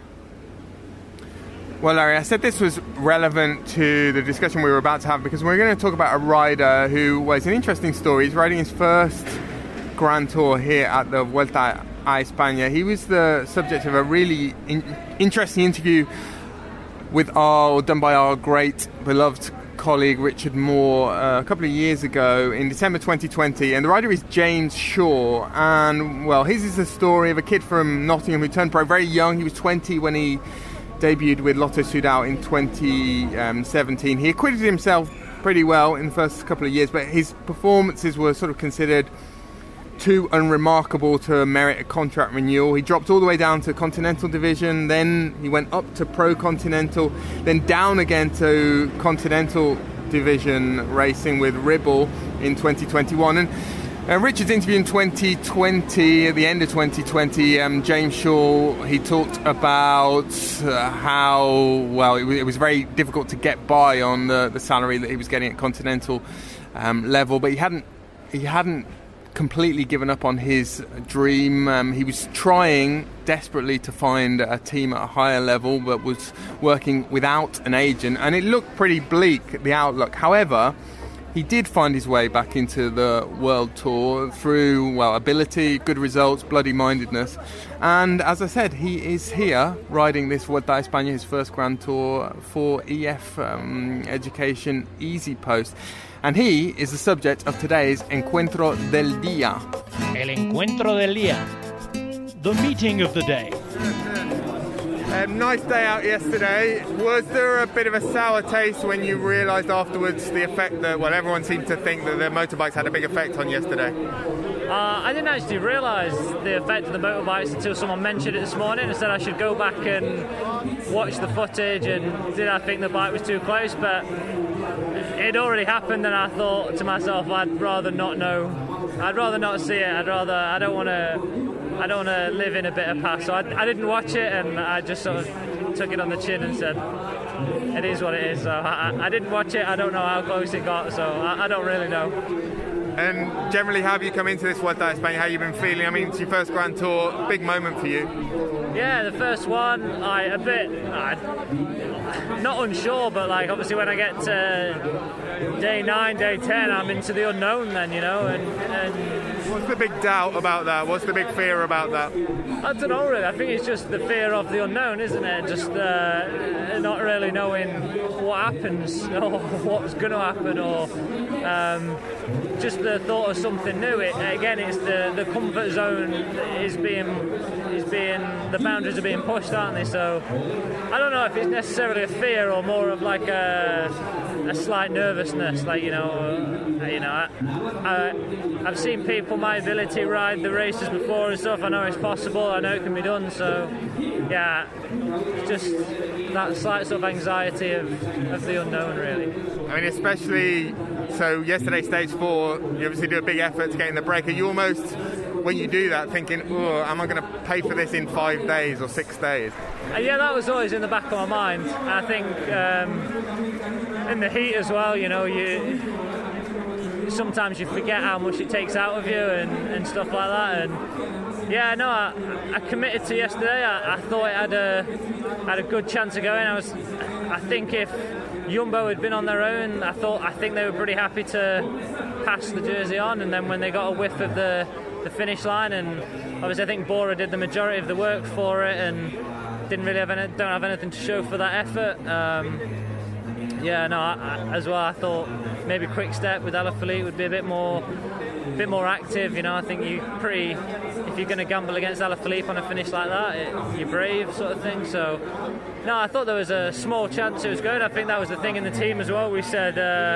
Well, Larry, I said this was relevant to the discussion we were about to have because we're going to talk about a rider who was an interesting story. He's riding his first Grand Tour here at the Vuelta a España. He was the subject of a really in- interesting interview with our, done by our great beloved colleague Richard Moore uh, a couple of years ago in December twenty twenty, and the rider is James Shaw. And well, his is the story of a kid from Nottingham who turned pro very young. He was twenty when he debuted with Lotto Soudal in twenty seventeen. He acquitted himself pretty well in the first couple of years, but his performances were sort of considered too unremarkable to merit a contract renewal. He dropped all the way down to Continental Division, then he went up to Pro Continental, then down again to Continental Division racing with Ribble in twenty twenty-one. And Uh, Richard's interview in twenty twenty, at the end of twenty twenty, um, James Shaw, he talked about uh, how, well, it was, it was very difficult to get by on the, the salary that he was getting at Continental um, level, but he hadn't he hadn't completely given up on his dream. Um, he was trying desperately to find a team at a higher level, but was working without an agent, and it looked pretty bleak, the outlook. However, he did find his way back into the World Tour through, well, ability, good results, bloody-mindedness. And as I said, he is here riding this Vuelta a España, his first Grand Tour for E F um, Education Easy Post. And he is the subject of today's Encuentro del Día. El Encuentro del Día. The meeting of the day. Um, nice day out yesterday. Was there a bit of a sour taste when you realised afterwards the effect that, well, everyone seemed to think that the motorbikes had a big effect on yesterday? Uh, I didn't actually realise the effect of the motorbikes until someone mentioned it this morning and said I should go back and watch the footage, and did I think the bike was too close, but it already happened, and I thought to myself I'd rather not know. I'd rather not see it. I'd rather, I don't want to I don't want to live in a bit of past, so I, I didn't watch it, and I just sort of took it on the chin and said, it is what it is. So I, I didn't watch it, I don't know how close it got, so I, I don't really know. And generally, how have you come into this Vuelta a España? How have you been feeling? I mean, it's your first Grand Tour, big moment for you. Yeah, the first one, I a bit, I, not unsure, but like obviously when I get to day nine, day ten, I'm into the unknown then, you know, and, and what's the big doubt about that? What's the big fear about that? I don't know really. I think it's just the fear of the unknown, isn't it? Just uh, not really knowing what happens or what's going to happen, or um, just the thought of something new. It, again, it's the, the comfort zone is being is being the boundaries are being pushed, aren't they? So I don't know if it's necessarily a fear or more of like a, a slight nervousness. Like you know, uh, you know, I, I, I've seen people my ability ride the races before and stuff. I know it's possible. I know it can be done. So yeah, just that slight sort of anxiety of, of the unknown, really. I mean, especially so yesterday, stage four, you obviously do a big effort to get in the break. Are you almost, when you do that, thinking, oh, am I going to pay for this in five days or six days? Uh, yeah, that was always in the back of my mind. I think um, in the heat as well, you know, you sometimes you forget how much it takes out of you and, and stuff like that. And yeah, no, I, I committed to yesterday. I, I thought it had a had a good chance of going. I was, I think if Jumbo had been on their own, I thought I think they were pretty happy to pass the jersey on, and then when they got a whiff of the, the finish line, and obviously I think Bora did the majority of the work for it and didn't really have any, don't have anything to show for that effort. Um, yeah, no, I, I, as well I thought maybe Quick Step with Alaphilippe would be a bit more a bit more active. You know, I think you pretty if you're going to gamble against Alaphilippe on a finish like that, it, you're brave, sort of thing. So no, I thought there was a small chance it was good. I think that was the thing in the team as well. We said uh,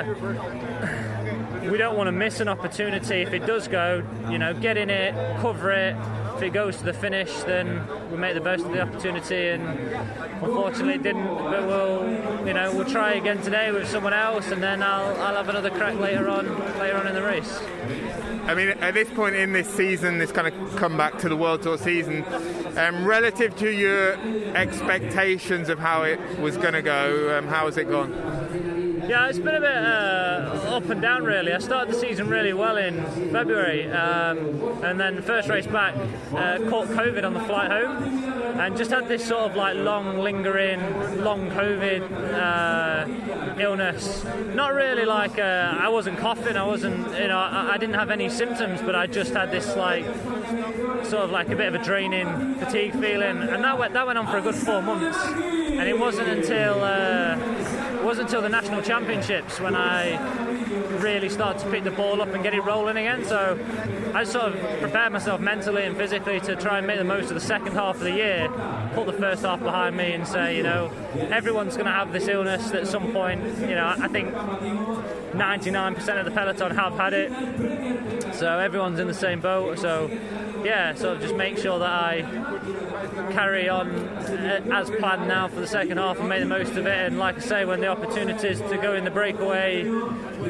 we don't want to miss an opportunity. If it does go, you know, get in it, cover it. If it goes to the finish, then we make the best of the opportunity, and unfortunately it didn't. But we'll, you know, we'll try again today with someone else, and then I'll I'll have another crack later on later on in the race. I mean, at this point in this season, this kind of comeback to the World Tour season, um, relative to your expectations of how it was going to go, um, how has it gone? Yeah, it's been a bit uh, up and down really. I started the season really well in February, um, and then the first race back uh, caught COVID on the flight home, and just had this sort of like long lingering, long COVID uh, illness. Not really like uh, I wasn't coughing, I wasn't, you know, I, I didn't have any symptoms, but I just had this like sort of like a bit of a draining fatigue feeling, and that went that went on for a good four months, and it wasn't until. Uh, It wasn't until the national championships when I really started to pick the ball up and get it rolling again. So I sort of prepared myself mentally and physically to try and make the most of the second half of the year, put the first half behind me and say, you know, everyone's going to have this illness at some point. You know, I think ninety-nine percent of the peloton have had it, so everyone's in the same boat. So yeah, sort of just make sure that I carry on as planned now for the second half and make the most of it. And like I say, when the opportunities to go in the breakaway, the,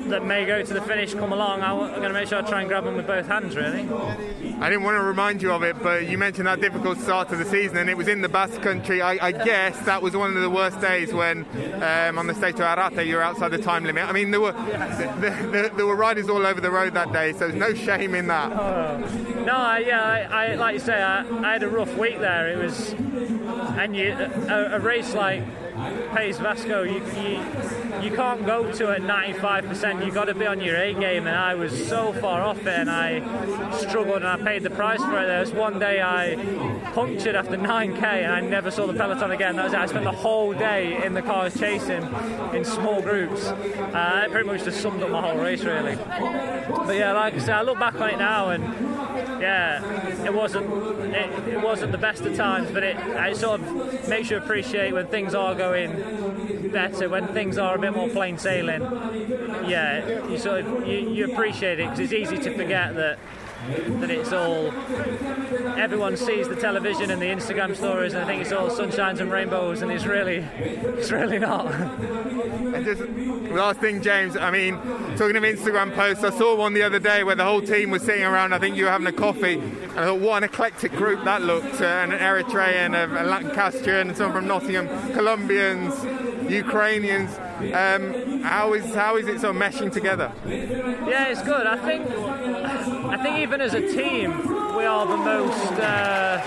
that may go to the finish come along, I'm going to make sure I try and grab them with both hands, really. I didn't want to remind you of it, but you mentioned that difficult start to the season, and it was in the Basque Country. I, I guess that was one of the worst days when um, on the stage to Arrate you were outside the time limit. I mean, there were there, there, there were riders all over the road that day, so there's no shame in that. Oh. No, I, yeah, I, I, like you say, I, I had a rough week there. It was, and you, a, a race like País Vasco, you, you you can't go to it ninety-five percent. You've got to be on your A game, and I was so far off it, and I struggled, and I paid the price for it. There was one day I punctured after nine K, and I never saw the peloton again. That was it. I spent the whole day in the cars chasing in small groups. Uh, it pretty much just summed up my whole race, really. But yeah, like I said, I look back on it now, and yeah, it wasn't it, it wasn't the best of times, but it, it sort of makes you appreciate when things are going better, when things are a bit more plain sailing. Yeah, you sort of you, you appreciate it, because it's easy to forget that that it's all, everyone sees the television and the Instagram stories and I think it's all sunshines and rainbows, and it's really it's really not. And just last thing, James, I mean, talking of Instagram posts, I saw one the other day where the whole team was sitting around, I think you were having a coffee, and I thought, what an eclectic group that looked. Uh, an Eritrean, a Lancastrian, some from Nottingham, Colombians, Ukrainians. Um, how is how is it sort of meshing together? Yeah, it's good. I think I think even as a team, we are the most uh,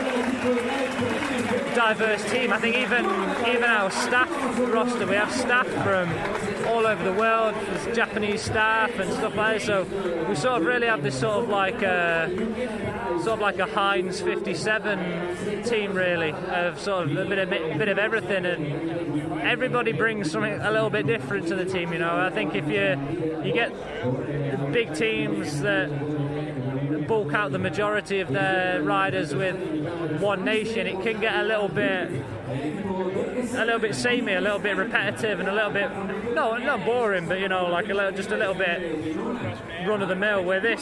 diverse team. I think even even our staff roster, we have staff from all over the world. There's Japanese staff and stuff like that. So we sort of really have this sort of like a, sort of like a Heinz fifty-seven team, really, of sort of a bit of bit of everything, and everybody brings something a little bit different to the team. You know, I think if you you get big teams that bulk out the majority of their riders with one nation, it can get a little bit a little bit samey, a little bit repetitive, and a little bit no, not boring, but you know, like a little, just a little bit run of the mill. Where this,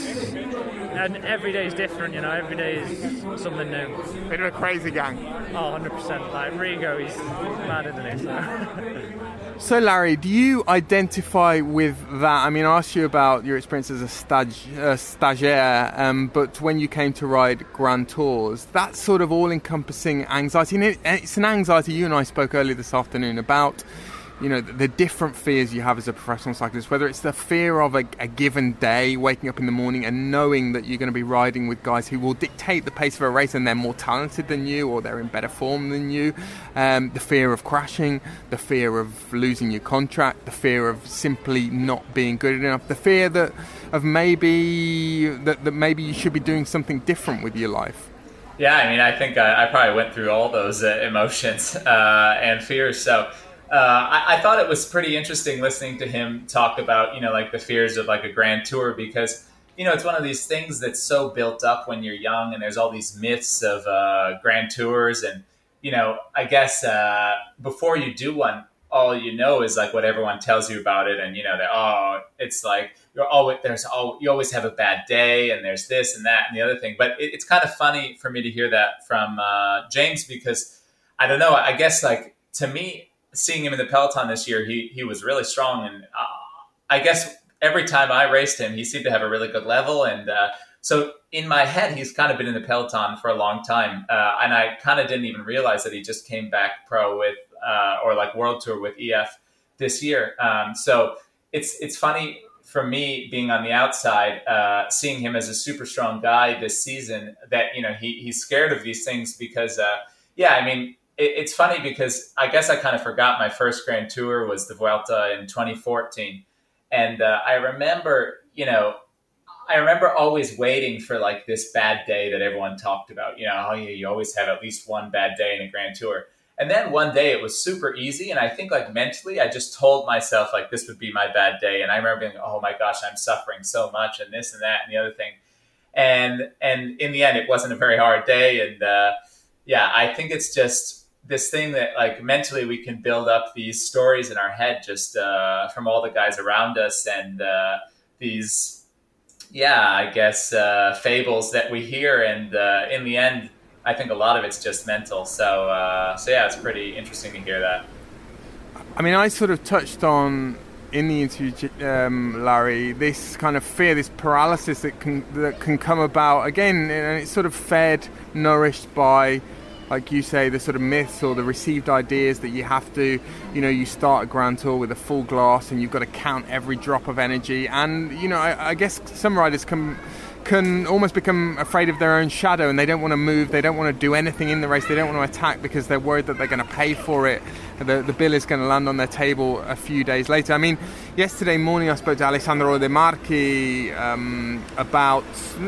and every day is different. You know, every day is something new. Bit of a crazy gang. Oh, one hundred percent. Like Rigo, he's mad, isn't he? So. So, Larry, do you identify with that? I mean, I asked you about your experience as a stage, uh, stagiaire, um, but when you came to ride Grand Tours, that sort of all-encompassing anxiety, and it, it's an anxiety you and I spoke earlier this afternoon about, you know, the, the different fears you have as a professional cyclist, whether it's the fear of a, a given day, waking up in the morning and knowing that you're going to be riding with guys who will dictate the pace of a race and they're more talented than you or they're in better form than you, um, the fear of crashing, the fear of losing your contract, the fear of simply not being good enough, the fear that of maybe that, that maybe you should be doing something different with your life. Yeah, I mean, I think I, I probably went through all those uh, emotions uh, and fears, so Uh, I, I thought it was pretty interesting listening to him talk about, you know, like the fears of like a Grand Tour, because, you know, it's one of these things that's so built up when you're young, and there's all these myths of uh, Grand Tours. And, you know, I guess uh, before you do one, all you know is like what everyone tells you about it. And, you know, that, oh, it's like you're always, there's all, you always have a bad day, and there's this and that and the other thing. But it, it's kind of funny for me to hear that from uh, James, because I don't know, I guess like to me, seeing him in the peloton this year, he he was really strong, and uh, I guess every time I raced him, he seemed to have a really good level. And uh, so in my head, he's kind of been in the peloton for a long time, uh, and I kind of didn't even realize that he just came back pro with uh, or like World Tour with E F this year. Um, so it's it's funny for me being on the outside, uh, seeing him as a super strong guy this season, that you know he he's scared of these things because uh, yeah, I mean. It's funny because I guess I kind of forgot my first Grand Tour was the Vuelta in twenty fourteen. And uh, I remember, you know, I remember always waiting for like this bad day that everyone talked about. You know, oh, yeah, you always have at least one bad day in a Grand Tour. And then one day it was super easy. And I think like mentally, I just told myself like this would be my bad day. And I remember being, oh my gosh, I'm suffering so much and this and that and the other thing. And, and in the end, it wasn't a very hard day. And uh, yeah, I think it's just this thing that like mentally we can build up these stories in our head just uh, from all the guys around us, and uh, these, yeah, I guess uh, fables that we hear. And uh, in the end, I think a lot of it's just mental. So, uh, so yeah, it's pretty interesting to hear that. I mean, I sort of touched on in the interview, um, Larry, this kind of fear, this paralysis that can that can come about again, and it's sort of fed, nourished by, like you say, the sort of myths or the received ideas that you have to, you know, you start a Grand Tour with a full glass and you've got to count every drop of energy. And, you know, I, I guess some riders can can almost become afraid of their own shadow, and they don't want to move, they don't want to do anything in the race, they don't want to attack because they're worried that they're going to pay for it. The, the bill is going to land on their table a few days later. I mean, yesterday morning I spoke to Alessandro De Marchi um, about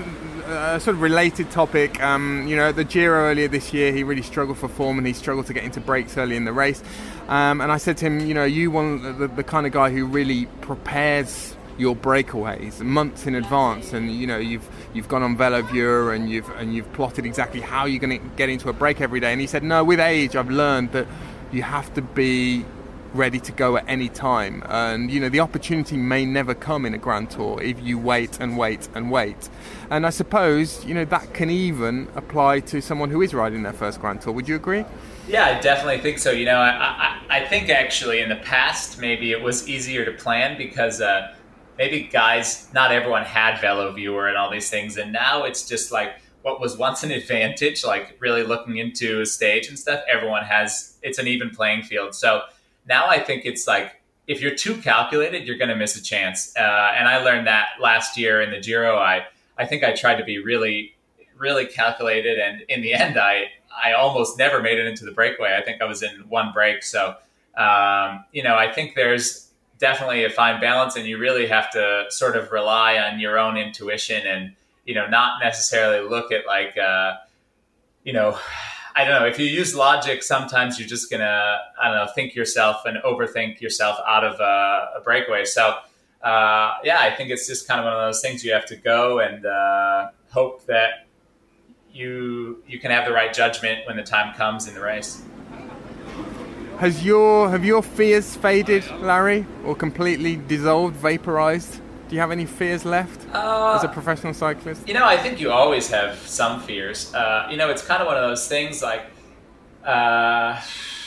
a sort of related topic. Um, you know, at the Giro earlier this year, he really struggled for form and he struggled to get into breaks early in the race. Um, and I said to him, you know, you want the, the kind of guy who really prepares your breakaways months in advance, and you know you've you've gone on VeloViewer and you've and you've plotted exactly how you're going to get into a break every day. And he said, no, with age I've learned that you have to be ready to go at any time, and you know the opportunity may never come in a Grand Tour if you wait and wait and wait. And I suppose you know that can even apply to someone who is riding their first Grand Tour. Would you agree? Yeah, I definitely think so. You know, I I, I think actually in the past maybe it was easier to plan because uh, maybe guys, not everyone had VeloViewer and all these things, and now it's just like what was once an advantage, like really looking into a stage and stuff, everyone has, it's an even playing field. So now I think it's like, if you're too calculated, you're going to miss a chance. Uh, and I learned that last year in the Giro. I, I think I tried to be really, really calculated. And in the end, I, I almost never made it into the breakaway. I think I was in one break. So, um, you know, I think there's definitely a fine balance, and you really have to sort of rely on your own intuition and, you know, not necessarily look at like, uh, you know, I don't know, if you use logic, sometimes you're just going to, I don't know, think yourself and overthink yourself out of uh, a breakaway. So, uh, yeah, I think it's just kind of one of those things you have to go and uh, hope that you you can have the right judgment when the time comes in the race. Has your have your fears faded, Larry, or completely dissolved, vaporized? Do you have any fears left uh, as a professional cyclist? You know, I think you always have some fears. Uh, you know, it's kind of one of those things like, uh,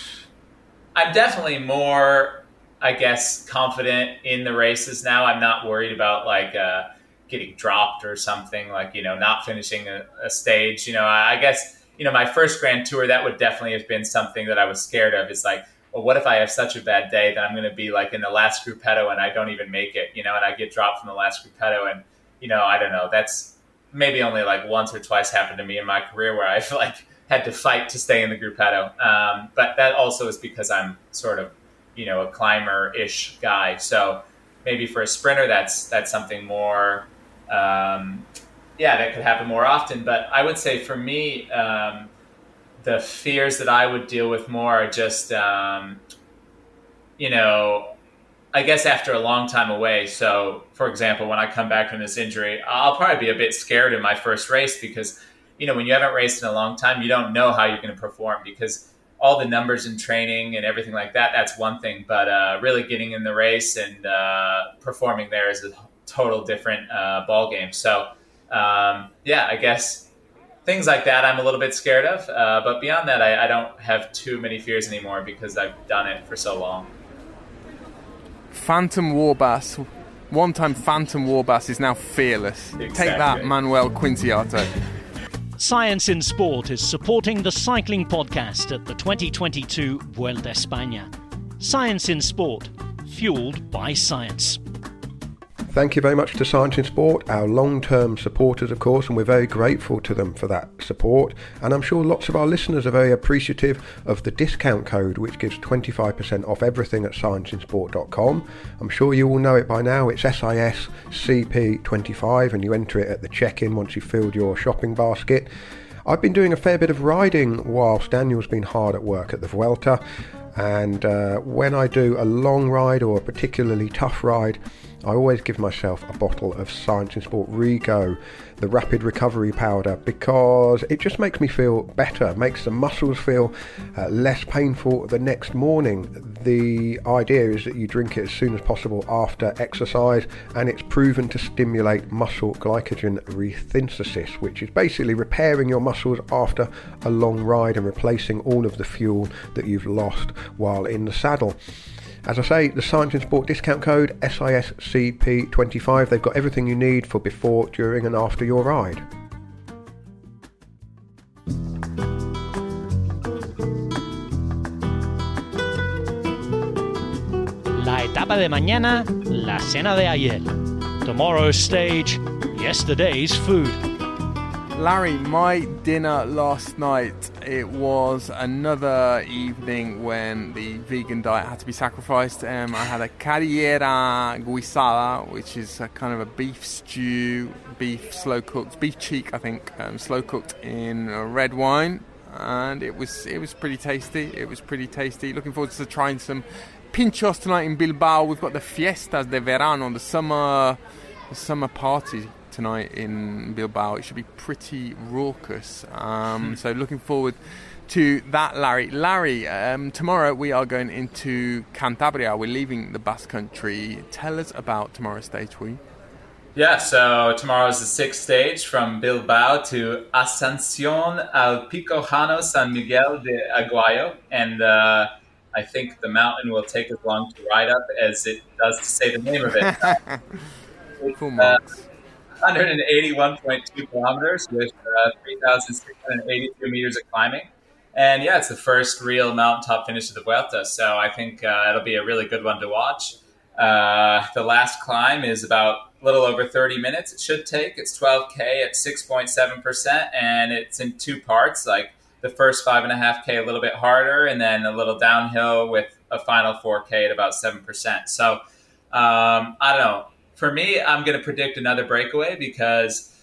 I'm definitely more, I guess, confident in the races now. I'm not worried about like uh, getting dropped or something, like, you know, not finishing a, a stage. You know, I, I guess, you know, my first Grand Tour, that would definitely have been something that I was scared of. It's like, well, what if I have such a bad day that I'm going to be like in the last gruppetto and I don't even make it, you know, and I get dropped from the last gruppetto, and, you know, I don't know, that's maybe only like once or twice happened to me in my career where I've like had to fight to stay in the gruppetto. Um, but that also is because I'm sort of, you know, a climber-ish guy. So maybe for a sprinter, that's, that's something more, um, yeah, that could happen more often. But I would say for me, um, the fears that I would deal with more are just, um, you know, I guess after a long time away. So, for example, when I come back from this injury, I'll probably be a bit scared in my first race because, you know, when you haven't raced in a long time, you don't know how you're going to perform because all the numbers in training and everything like that, that's one thing. But uh, really getting in the race and uh, performing there is a total different uh, ball game. So, um, yeah, I guess things like that I'm a little bit scared of. Uh, but beyond that, I, I don't have too many fears anymore because I've done it for so long. Phantom Warbass, one-time Phantom Warbass is now fearless. Exactly. Take that, Manuel Quintiliano. Science in Sport is supporting the cycling podcast at the twenty twenty-two Vuelta a España. Science in Sport, fueled by science. Thank you very much to Science in Sport, our long-term supporters, of course, and we're very grateful to them for that support. And I'm sure lots of our listeners are very appreciative of the discount code, which gives twenty-five percent off everything at science in sport dot com. I'm sure you all know it by now. It's S I S C P twenty-five, and you enter it at the check-in once you've filled your shopping basket. I've been doing a fair bit of riding whilst Daniel's been hard at work at the Vuelta. And uh, when I do a long ride or a particularly tough ride, I always give myself a bottle of Science in Sport Rego, the rapid recovery powder, because it just makes me feel better, makes the muscles feel uh, less painful the next morning. The idea is that you drink it as soon as possible after exercise, and it's proven to stimulate muscle glycogen resynthesis, which is basically repairing your muscles after a long ride and replacing all of the fuel that you've lost while in the saddle. As I say, the Science in Sport discount code S I S C P twenty-five. They've got everything you need for before, during and after your ride. La etapa de mañana, la cena de ayer. Tomorrow's stage, yesterday's food. Larry, my dinner last night, it was another evening when the vegan diet had to be sacrificed. Um, I had a carillera guisada, which is a kind of a beef stew, beef slow cooked, beef cheek, I think, um, slow cooked in red wine, and it was it was pretty tasty. It was pretty tasty. Looking forward to trying some pinchos tonight in Bilbao. We've got the fiestas de verano, the summer, the summer party tonight in Bilbao. It should be pretty raucous. Um, so looking forward to that, Larry. Larry, um, tomorrow we are going into Cantabria. We're leaving the Basque Country. Tell us about tomorrow's stage, will you? Yeah, so tomorrow's the sixth stage from Bilbao to Ascensión al Pico Llano San Miguel de Aguayo. And uh, I think the mountain will take as long to ride up as it does to say the name of it. Full marks. Uh, one hundred eighty-one point two kilometers with uh, three thousand six hundred eighty-two meters of climbing. And yeah, it's the first real mountaintop finish of the Vuelta, so I think uh, it'll be a really good one to watch. Uh, the last climb is about a little over thirty minutes. It should take. It's twelve K at six point seven percent, and it's in two parts, like the first five point five K a little bit harder, and then a little downhill with a final four K at about seven percent. So um, I don't know. For me, I'm going to predict another breakaway because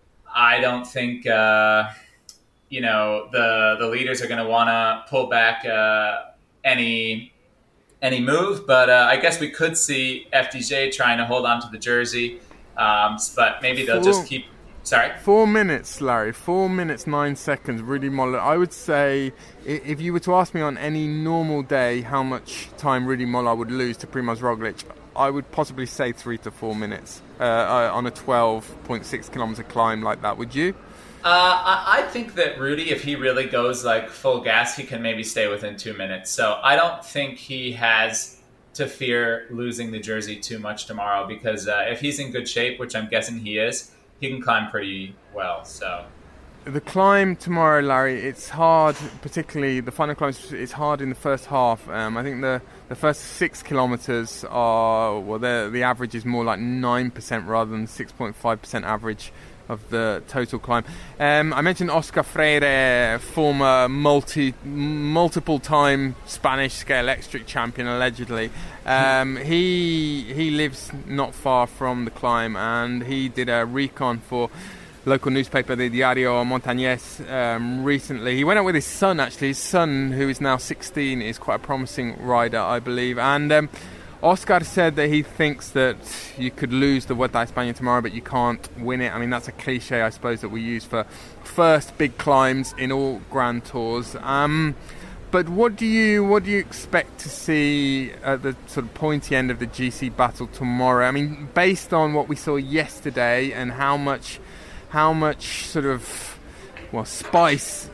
I don't think, uh, you know, the the leaders are going to want to pull back uh, any any move. But uh, I guess we could see F D J trying to hold on to the jersey. Um, but maybe they'll Four, just keep... Sorry? Four minutes, Larry. Four minutes, nine seconds. Rudy Moller. I would say if you were to ask me on any normal day how much time Rudy Moller would lose to Primož Roglič, I would possibly say three to four minutes uh, uh, on a twelve point six kilometer climb like that. Would you? Uh, I, I think that Rudy, if he really goes like full gas, he can maybe stay within two minutes. So I don't think he has to fear losing the jersey too much tomorrow because uh, if he's in good shape, which I'm guessing he is, he can climb pretty well. So the climb tomorrow, Larry, it's hard, particularly the final climb. It's hard in the first half. Um, I think the, the first six kilometres are, well, the average is more like nine percent rather than six point five percent average of the total climb. Um, I mentioned Oscar Freire, former multi, multiple-time Spanish scale electric champion, allegedly. Um, he he lives not far from the climb, and he did a recon for local newspaper, the Diario Montañés, um, recently. He went out with his son, actually. His son, who is now sixteen, is quite a promising rider, I believe. And um, Oscar said that he thinks that you could lose the Vuelta a España tomorrow, but you can't win it. I mean, that's a cliche, I suppose, that we use for first big climbs in all Grand Tours. Um, but what do you what do you expect to see at the sort of pointy end of the G C battle tomorrow? I mean, based on what we saw yesterday and how much... How much sort of, well, spice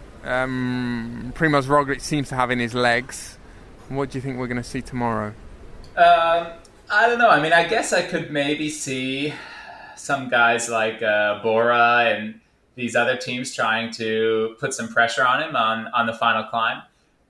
um, Primož Roglič seems to have in his legs. What do you think we're going to see tomorrow? Um, I don't know. I mean, I guess I could maybe see some guys like uh, Bora and these other teams trying to put some pressure on him on, on the final climb.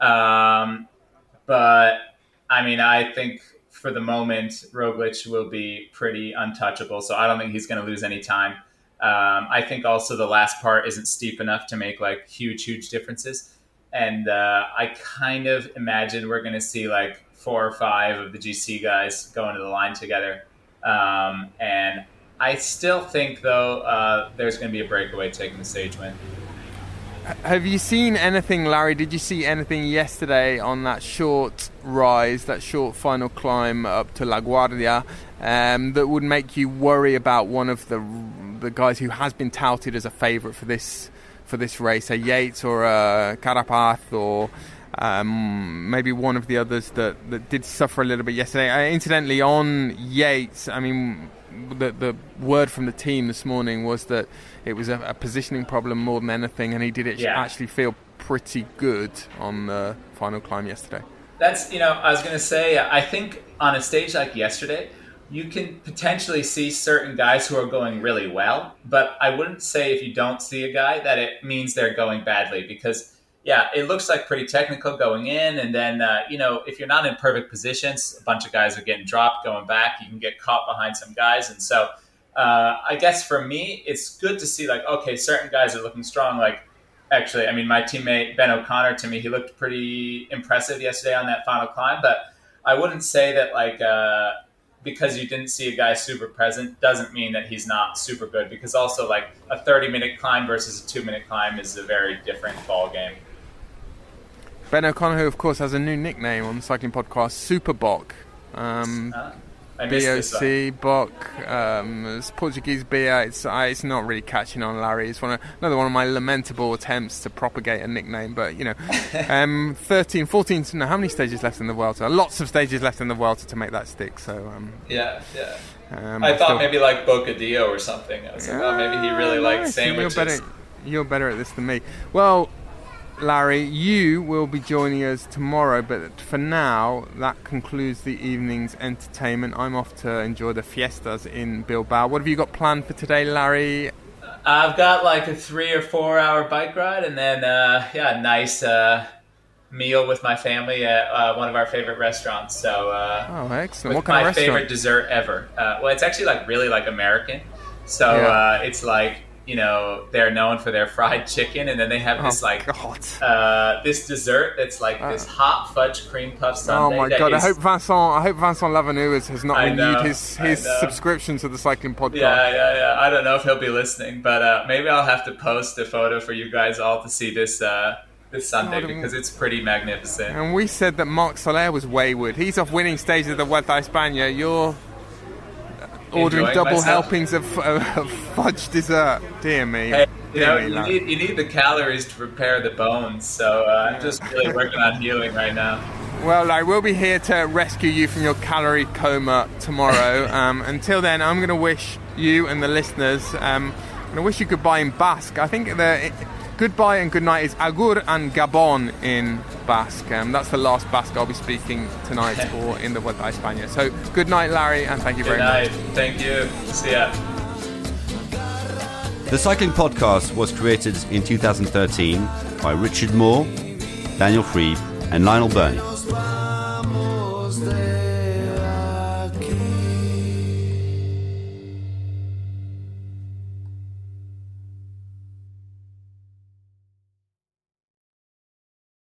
Um, but, I mean, I think for the moment, Roglič will be pretty untouchable. So I don't think he's going to lose any time. Um, I think also the last part isn't steep enough to make like huge, huge differences. And uh, I kind of imagine we're going to see like four or five of the G C guys going to the line together. Um, and I still think, though, uh, there's going to be a breakaway taking the stage win. Have you seen anything, Larry? Did you see anything yesterday on that short rise, that short final climb up to La Guardia, um, that would make you worry about one of the the guys who has been touted as a favourite for this for this race, a Yates or a Carapaz, or um, maybe one of the others that, that did suffer a little bit yesterday? Uh, incidentally, on Yates, I mean, the the word from the team this morning was that it was a, a positioning problem more than anything, and he did it yeah. actually feel pretty good on the final climb yesterday. That's, you know, I was going to say, I think on a stage like yesterday, you can potentially see certain guys who are going really well, but I wouldn't say if you don't see a guy that it means they're going badly, because, yeah, it looks like pretty technical going in, and then, uh, you know, if you're not in perfect positions, a bunch of guys are getting dropped going back, you can get caught behind some guys, and so uh, I guess for me, it's good to see, like, okay, certain guys are looking strong, like, actually, I mean, my teammate Ben O'Connor, to me, he looked pretty impressive yesterday on that final climb, but I wouldn't say that, like, uh, because you didn't see a guy super present doesn't mean that he's not super good, because also like a thirty minute climb versus a two minute climb is a very different ball game. Ben O'Connor, who of course has a new nickname on the cycling podcast, Superboc. Um, uh, I B O C, Boc, um, it's Portuguese beer. It's uh, it's not really catching on, Larry. It's one of, another one of my lamentable attempts to propagate a nickname. But, you know, um, thirteen, fourteen, no, how many stages left in the Vuelta? Lots of stages left in the Vuelta to make that stick. So um, Yeah, yeah. Um, I thought still, maybe like Bocadillo or something. I was like, oh, maybe he really likes nice. sandwiches. You're better, you're better at this than me. Well, Larry, you will be joining us tomorrow, but for now, that concludes the evening's entertainment. I'm off to enjoy the fiestas in Bilbao. What have you got planned for today, Larry? I've got like a three or four hour bike ride, and then, uh, yeah, a nice uh, meal with my family at uh, one of our favorite restaurants. So, uh, oh, excellent. With what kind my of restaurant? favorite dessert ever. Uh, well, it's actually like really like American. So Yeah. uh, it's like, you know, they're known for their fried chicken, and then they have this Oh, like God. uh, this dessert that's like Uh, this hot fudge cream puff Oh sundae. my that God! I is- hope Vincent. I hope Vincent Lavanu has, has not I renewed know, his I his know. subscription to the cycling podcast. Yeah, yeah, yeah. I don't know if he'll be listening, but uh, maybe I'll have to post a photo for you guys all to see this uh, this Sunday, God, because it's pretty magnificent. And we said that Marc Soler was wayward. He's off winning stages of the Vuelta a España. You're ordering Enjoying double myself. helpings of, of, of fudge dessert. Dear me. Hey, you Dear know, me, you Larry. need, you need the calories to repair the bones, so uh, I'm just really working on healing right now. Well, Larry, we'll be here to rescue you from your calorie coma tomorrow. um, until then, I'm going to wish you and the listeners, um, I'm going to wish you goodbye in Basque. I think the it, goodbye and good night is Agur and Gabon in Basque. Um, that's the last Basque I'll be speaking tonight or in the Vuelta a España. So good night, Larry, and thank you Good very night. much. Thank you. See ya. The Cycling Podcast was created in two thousand thirteen by Richard Moore, Daniel Freeb, and Lionel Burney.